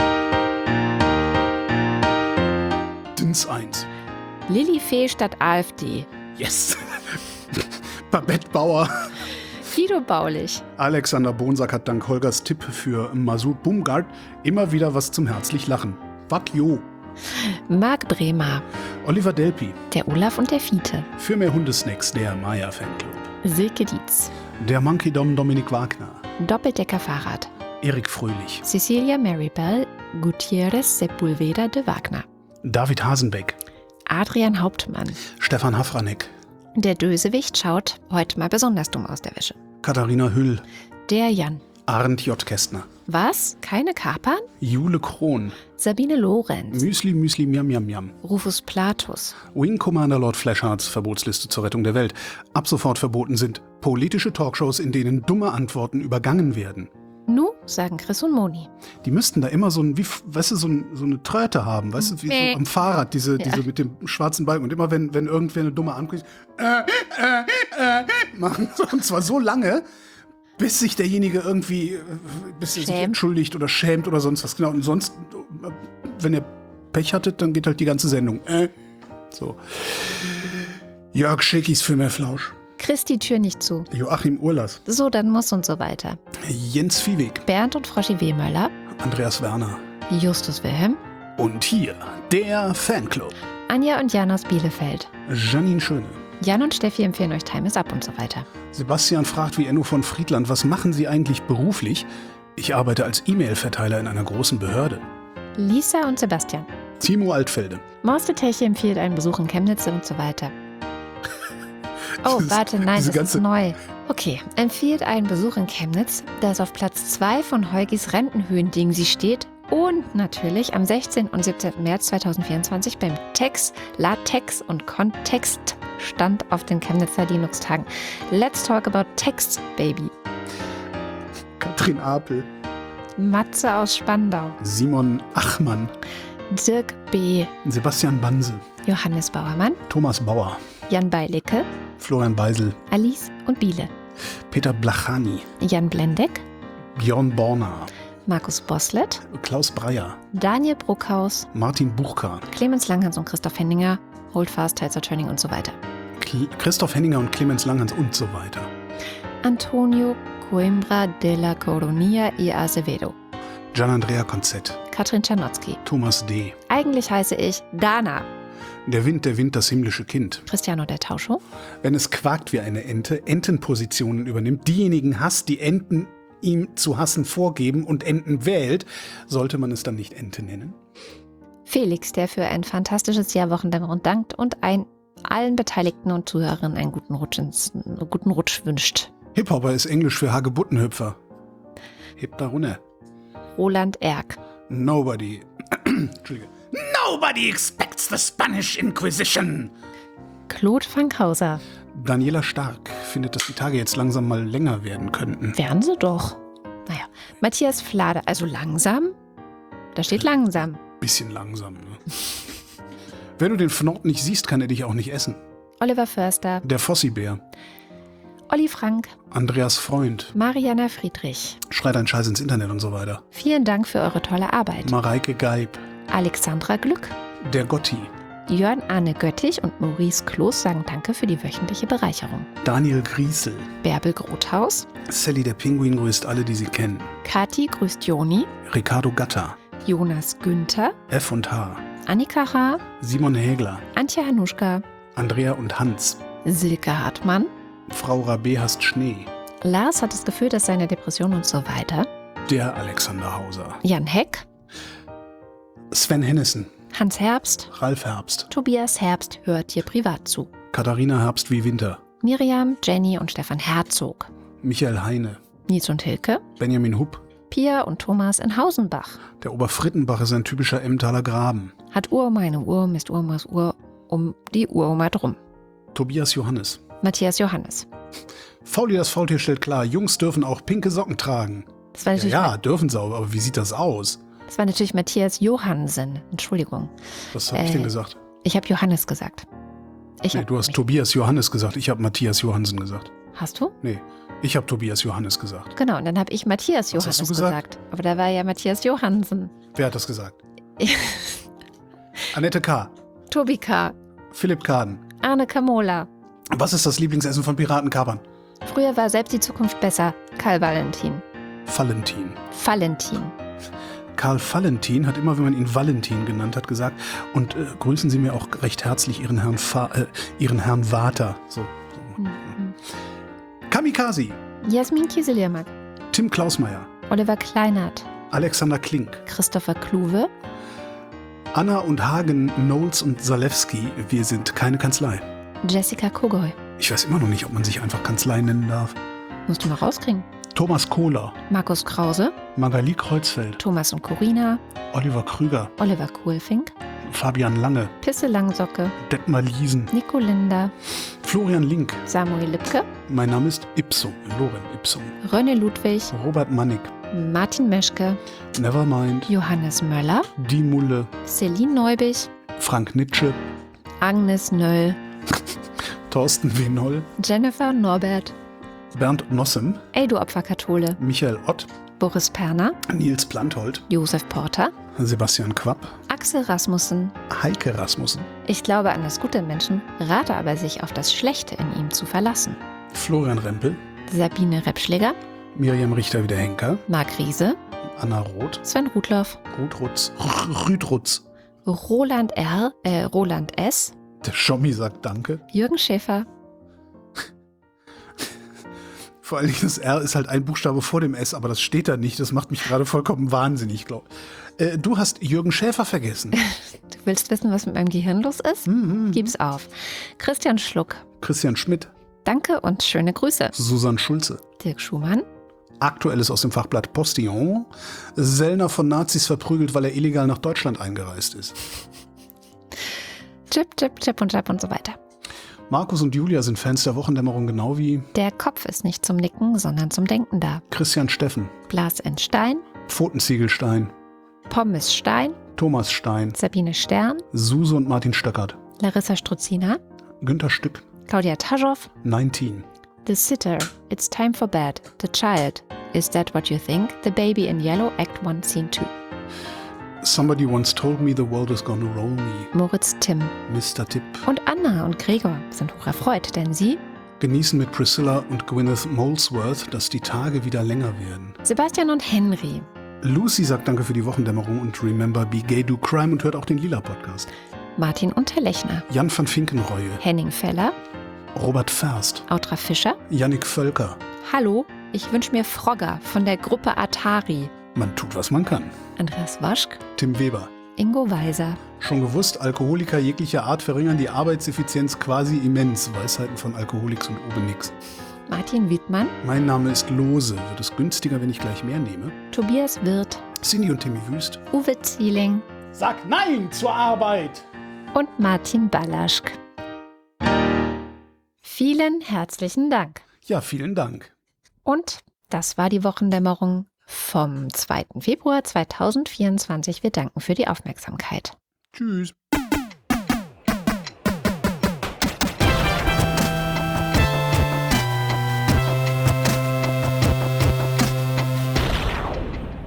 1. Lilifee statt AfD. Yes. Babette Bauer. Guido Baulich. Alexander Bonsack hat dank Holgers Tipp für Masud Bumgard immer wieder was zum herzlich Lachen. Fuck you. Marc Bremer. Oliver Delpi. Der Olaf und der Fiete. Für mehr Hundesnacks der Maya Fanclub. Silke Dietz. Der Monkey Dom Dominik Wagner. Doppeldecker Fahrrad. Erik Fröhlich. Cecilia Maribel Gutierrez Sepulveda de Wagner. David Hasenbeck. Adrian Hauptmann. Stefan Hafranek. Der Dösewicht schaut heute mal besonders dumm aus der Wäsche. Katharina Hüll. Der Jan. Arndt J. Kästner. Was? Keine Kapern? Jule Krohn. Sabine Lorenz. Müsli Miam Miam Miam. Rufus Platus. Wing Commander Lord Flashhearts Verbotsliste zur Rettung der Welt. Ab sofort verboten sind politische Talkshows, in denen dumme Antworten übergangen werden. Nu, sagen Chris und Moni. Die müssten da immer so eine Tröte haben, weißt du, wie so am Fahrrad, diese mit dem schwarzen Balken. Und immer wenn irgendwer eine dumme Antwort machen. Und zwar so lange, bis sich derjenige irgendwie, bis er sich entschuldigt oder schämt oder sonst was. Genau. Und sonst, wenn ihr Pech hattet, dann geht halt die ganze Sendung. So. Jörg Schickis für mehr Flausch. Chris die Tür nicht zu. Joachim Urlas. So, dann muss und so weiter. Jens Viehweg. Bernd und Froschi Wehmöller. Andreas Werner. Justus Wilhelm. Und hier der Fanclub. Anja und Jan aus Bielefeld. Janine Schöne. Jan und Steffi empfehlen euch Time is Up und so weiter. Sebastian fragt wie Enno von Friedland, was machen Sie eigentlich beruflich? Ich arbeite als E-Mail-Verteiler in einer großen Behörde. Lisa und Sebastian. Timo Altfelde. Morsteteche empfiehlt einen Besuch in Chemnitz und so weiter. Oh, warte, nein, das ist neu. Okay, empfiehlt einen Besuch in Chemnitz, das auf Platz 2 von Heugis Rentenhöhending sie steht. Und natürlich am 16. und 17. März 2024 beim Tex, Latex und Kontext stand auf den Chemnitzer Linux-Tagen. Let's talk about Text, baby. Katrin Apel. Matze aus Spandau. Simon Achmann. Dirk B. Sebastian Banse. Johannes Bauermann. Thomas Bauer. Jan Beilicke. Florian Beisel. Alice und Biele. Peter Blachani. Jan Blendeck. Björn Borner. Markus Boslett. Klaus Breyer. Daniel Bruckhaus. Martin Buchka. Clemens Langhans und Christoph Henninger. Holdfast, Tizer Training und so weiter. Christoph Henninger und Clemens Langhans und so weiter. Antonio Coimbra de la Coronilla y Acevedo. Gian-Andrea Konzett. Katrin Czernotzki. Thomas D. Eigentlich heiße ich Dana. Der Wind, das himmlische Kind. Cristiano del Tauscho. Wenn es quakt wie eine Ente, Entenpositionen übernimmt, diejenigen hasst, die Enten ihm zu hassen vorgeben und Enten wählt, sollte man es dann nicht Ente nennen? Felix, der für ein fantastisches Jahr Wochendämmerung dankt und allen Beteiligten und Zuhörern einen guten Rutsch wünscht. Hip-Hopper ist Englisch für Hagebuttenhüpfer. Heb da runter. Roland Erck. Nobody expects the Spanish Inquisition. Claude Fankhauser. Daniela Stark findet, dass die Tage jetzt langsam mal länger werden könnten. Wären sie doch. Naja, Matthias Flade, also langsam? Da steht langsam. Bisschen langsam, ne? Wenn du den Fnord nicht siehst, kann er dich auch nicht essen. Oliver Förster. Der Fossibär. Olli Frank. Andreas Freund. Mariana Friedrich. Schreit ein Scheiß ins Internet und so weiter. Vielen Dank für eure tolle Arbeit. Mareike Geib. Alexandra Glück. Der Gotti. Jörn Arne Göttich und Maurice Kloß sagen Danke für die wöchentliche Bereicherung. Daniel Griesel. Bärbel Grothaus. Sally der Pinguin grüßt alle, die sie kennen. Kathi grüßt Joni. Ricardo Gatter. Jonas Günther. F&H. Annika H. Simon Hägler. Antje Hanuschka. Andrea und Hans. Silke Hartmann. Frau Rabé hasst Schnee. Lars hat das Gefühl, dass seine Depression und so weiter. Der Alexander Hauser. Jan Heck. Sven Hennissen. Hans Herbst. Ralf Herbst. Tobias Herbst hört dir privat zu. Katharina Herbst wie Winter. Miriam, Jenny und Stefan Herzog. Michael Heine. Nils und Hilke. Benjamin Hupp. Pia und Thomas in Hausenbach. Der Oberfrittenbach ist ein typischer Emmentaler Graben. Hat Uroma eine Uhr, misst Uromas Uhr um die Uroma drum. Tobias Johannes. Matthias Johannes. Fauli das Faultier stellt klar, Jungs dürfen auch pinke Socken tragen. Das war natürlich, Ja, dürfen sie, aber wie sieht das aus? das war natürlich Matthias Johansen. Entschuldigung. Was habe ich denn gesagt? Ich habe Johannes gesagt. Nee, du hast Tobias Johannes gesagt, ich habe Matthias Johansen gesagt. Hast du? Nee, ich habe Tobias Johannes gesagt. Genau, und dann habe ich Matthias Was Johannes hast du gesagt? Aber da war ja Matthias Johansen. Wer hat das gesagt? Annette K., Tobi K., Philipp Kaden. Arne Kamola. Was ist das Lieblingsessen von Piratenkapern? Früher war selbst die Zukunft besser. Karl Valentin. Valentin. Valentin. Karl Valentin hat immer, wenn man ihn Valentin genannt hat, gesagt, und grüßen Sie mir auch recht herzlich Ihren Herrn Vater. So. Kamikaze. Jasmin Kieseliermack. Tim Klausmeier. Oliver Kleinert. Alexander Klink. Christopher Kluwe. Anna und Hagen, Knowles und Zalewski. Wir sind keine Kanzlei. Jessica Kogoy. Ich weiß immer noch nicht, ob man sich einfach Kanzlei nennen darf. Musst du mal rauskriegen. Thomas Kohler. Markus Krause. Magali Kreuzfeld. Thomas und Corina. Oliver Krüger. Oliver Kohlfink. Fabian Lange. Pisse Langsocke. Detmar Liesen. Nico Linder. Florian Link. Samuel Lipke. Mein Name ist Ipsum. Loren Ipsum. René Ludwig. Robert Mannig. Martin Meschke. Nevermind. Johannes Möller. Die Mulle. Celine Neubich. Frank Nitsche. Agnes Nöll. Thorsten W. Noll. Jennifer Norbert. Bernd Nossem. Ey, du Opferkathole. Michael Ott. Boris Perner. Nils Planthold. Josef Porter. Sebastian Quapp. Axel Rasmussen. Heike Rasmussen. Ich glaube an das Gute im Menschen, rate aber, sich auf das Schlechte in ihm zu verlassen. Florian Rempel. Sabine Repschläger. Miriam Richter-Wiederhenker. Marc Riese. Anna Roth. Sven Rudloff. Rüdrutz. Roland S., Der Schommi sagt Danke. Jürgen Schäfer, Vor allen Dingen das R ist halt ein Buchstabe vor dem S, aber das steht da nicht. Das macht mich gerade vollkommen wahnsinnig, glaube ich. Du hast Jürgen Schäfer vergessen. Du willst wissen, was mit meinem Gehirn los ist? Gib's auf. Christian Schluck, Christian Schmidt, danke und schöne Grüße. Susanne Schulze. Dirk Schumann, Aktuelles aus dem Fachblatt Postillon. Sellner von Nazis verprügelt, weil er illegal nach Deutschland eingereist ist. Chip und so weiter. Markus und Julia sind Fans der Wochendämmerung, genau wie Der Kopf ist nicht zum Nicken, sondern zum Denken da. Christian Steffen, Blas N. Stein, Pfotenziegelstein, Pommes Stein, Thomas Stein, Sabine Stern, Suse und Martin Stöckert, Larissa Struzina, Günter Stück, Claudia Taschow, 19. The Sitter, It's Time for Bed, The Child, Is That What You Think, The Baby in Yellow, Act 1, Scene 2. Somebody once told me the world is gonna roll me. Moritz Timm Mr. Tipp. und Anna und Gregor sind hocherfreut, denn sie, Genießen mit Priscilla und Gwyneth Molesworth, dass die Tage wieder länger werden. Sebastian und Henry, Lucy sagt Danke für die Wochendämmerung und Remember Be Gay, Do Crime und hört auch den Lila-Podcast. Martin Unterlechner, Jan van Finkenreue, Henning Feller, Robert Ferst, Autra Fischer. Yannick Völker. Hallo, ich wünsche mir Frogger von der Gruppe Atari. Man tut, was man kann. Andreas Waschk, Tim Weber. Ingo Weiser, Schon gewusst, Alkoholiker jeglicher Art verringern die Arbeitseffizienz quasi immens. Weisheiten von Alkoholiks und Obelix. Martin Wiedmann, Mein Name ist Lose. Wird es günstiger, wenn ich gleich mehr nehme? Tobias Wirth, Cindy und Timmy Wüst. Uwe Zieling Sag Nein zur Arbeit! und Martin Ballaschk. Vielen herzlichen Dank. Ja, vielen Dank. Und das war die Wochendämmerung vom 2. Februar 2024. Wir danken für die Aufmerksamkeit. Tschüss.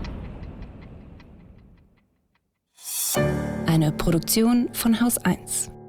Eine Produktion von Haus 1.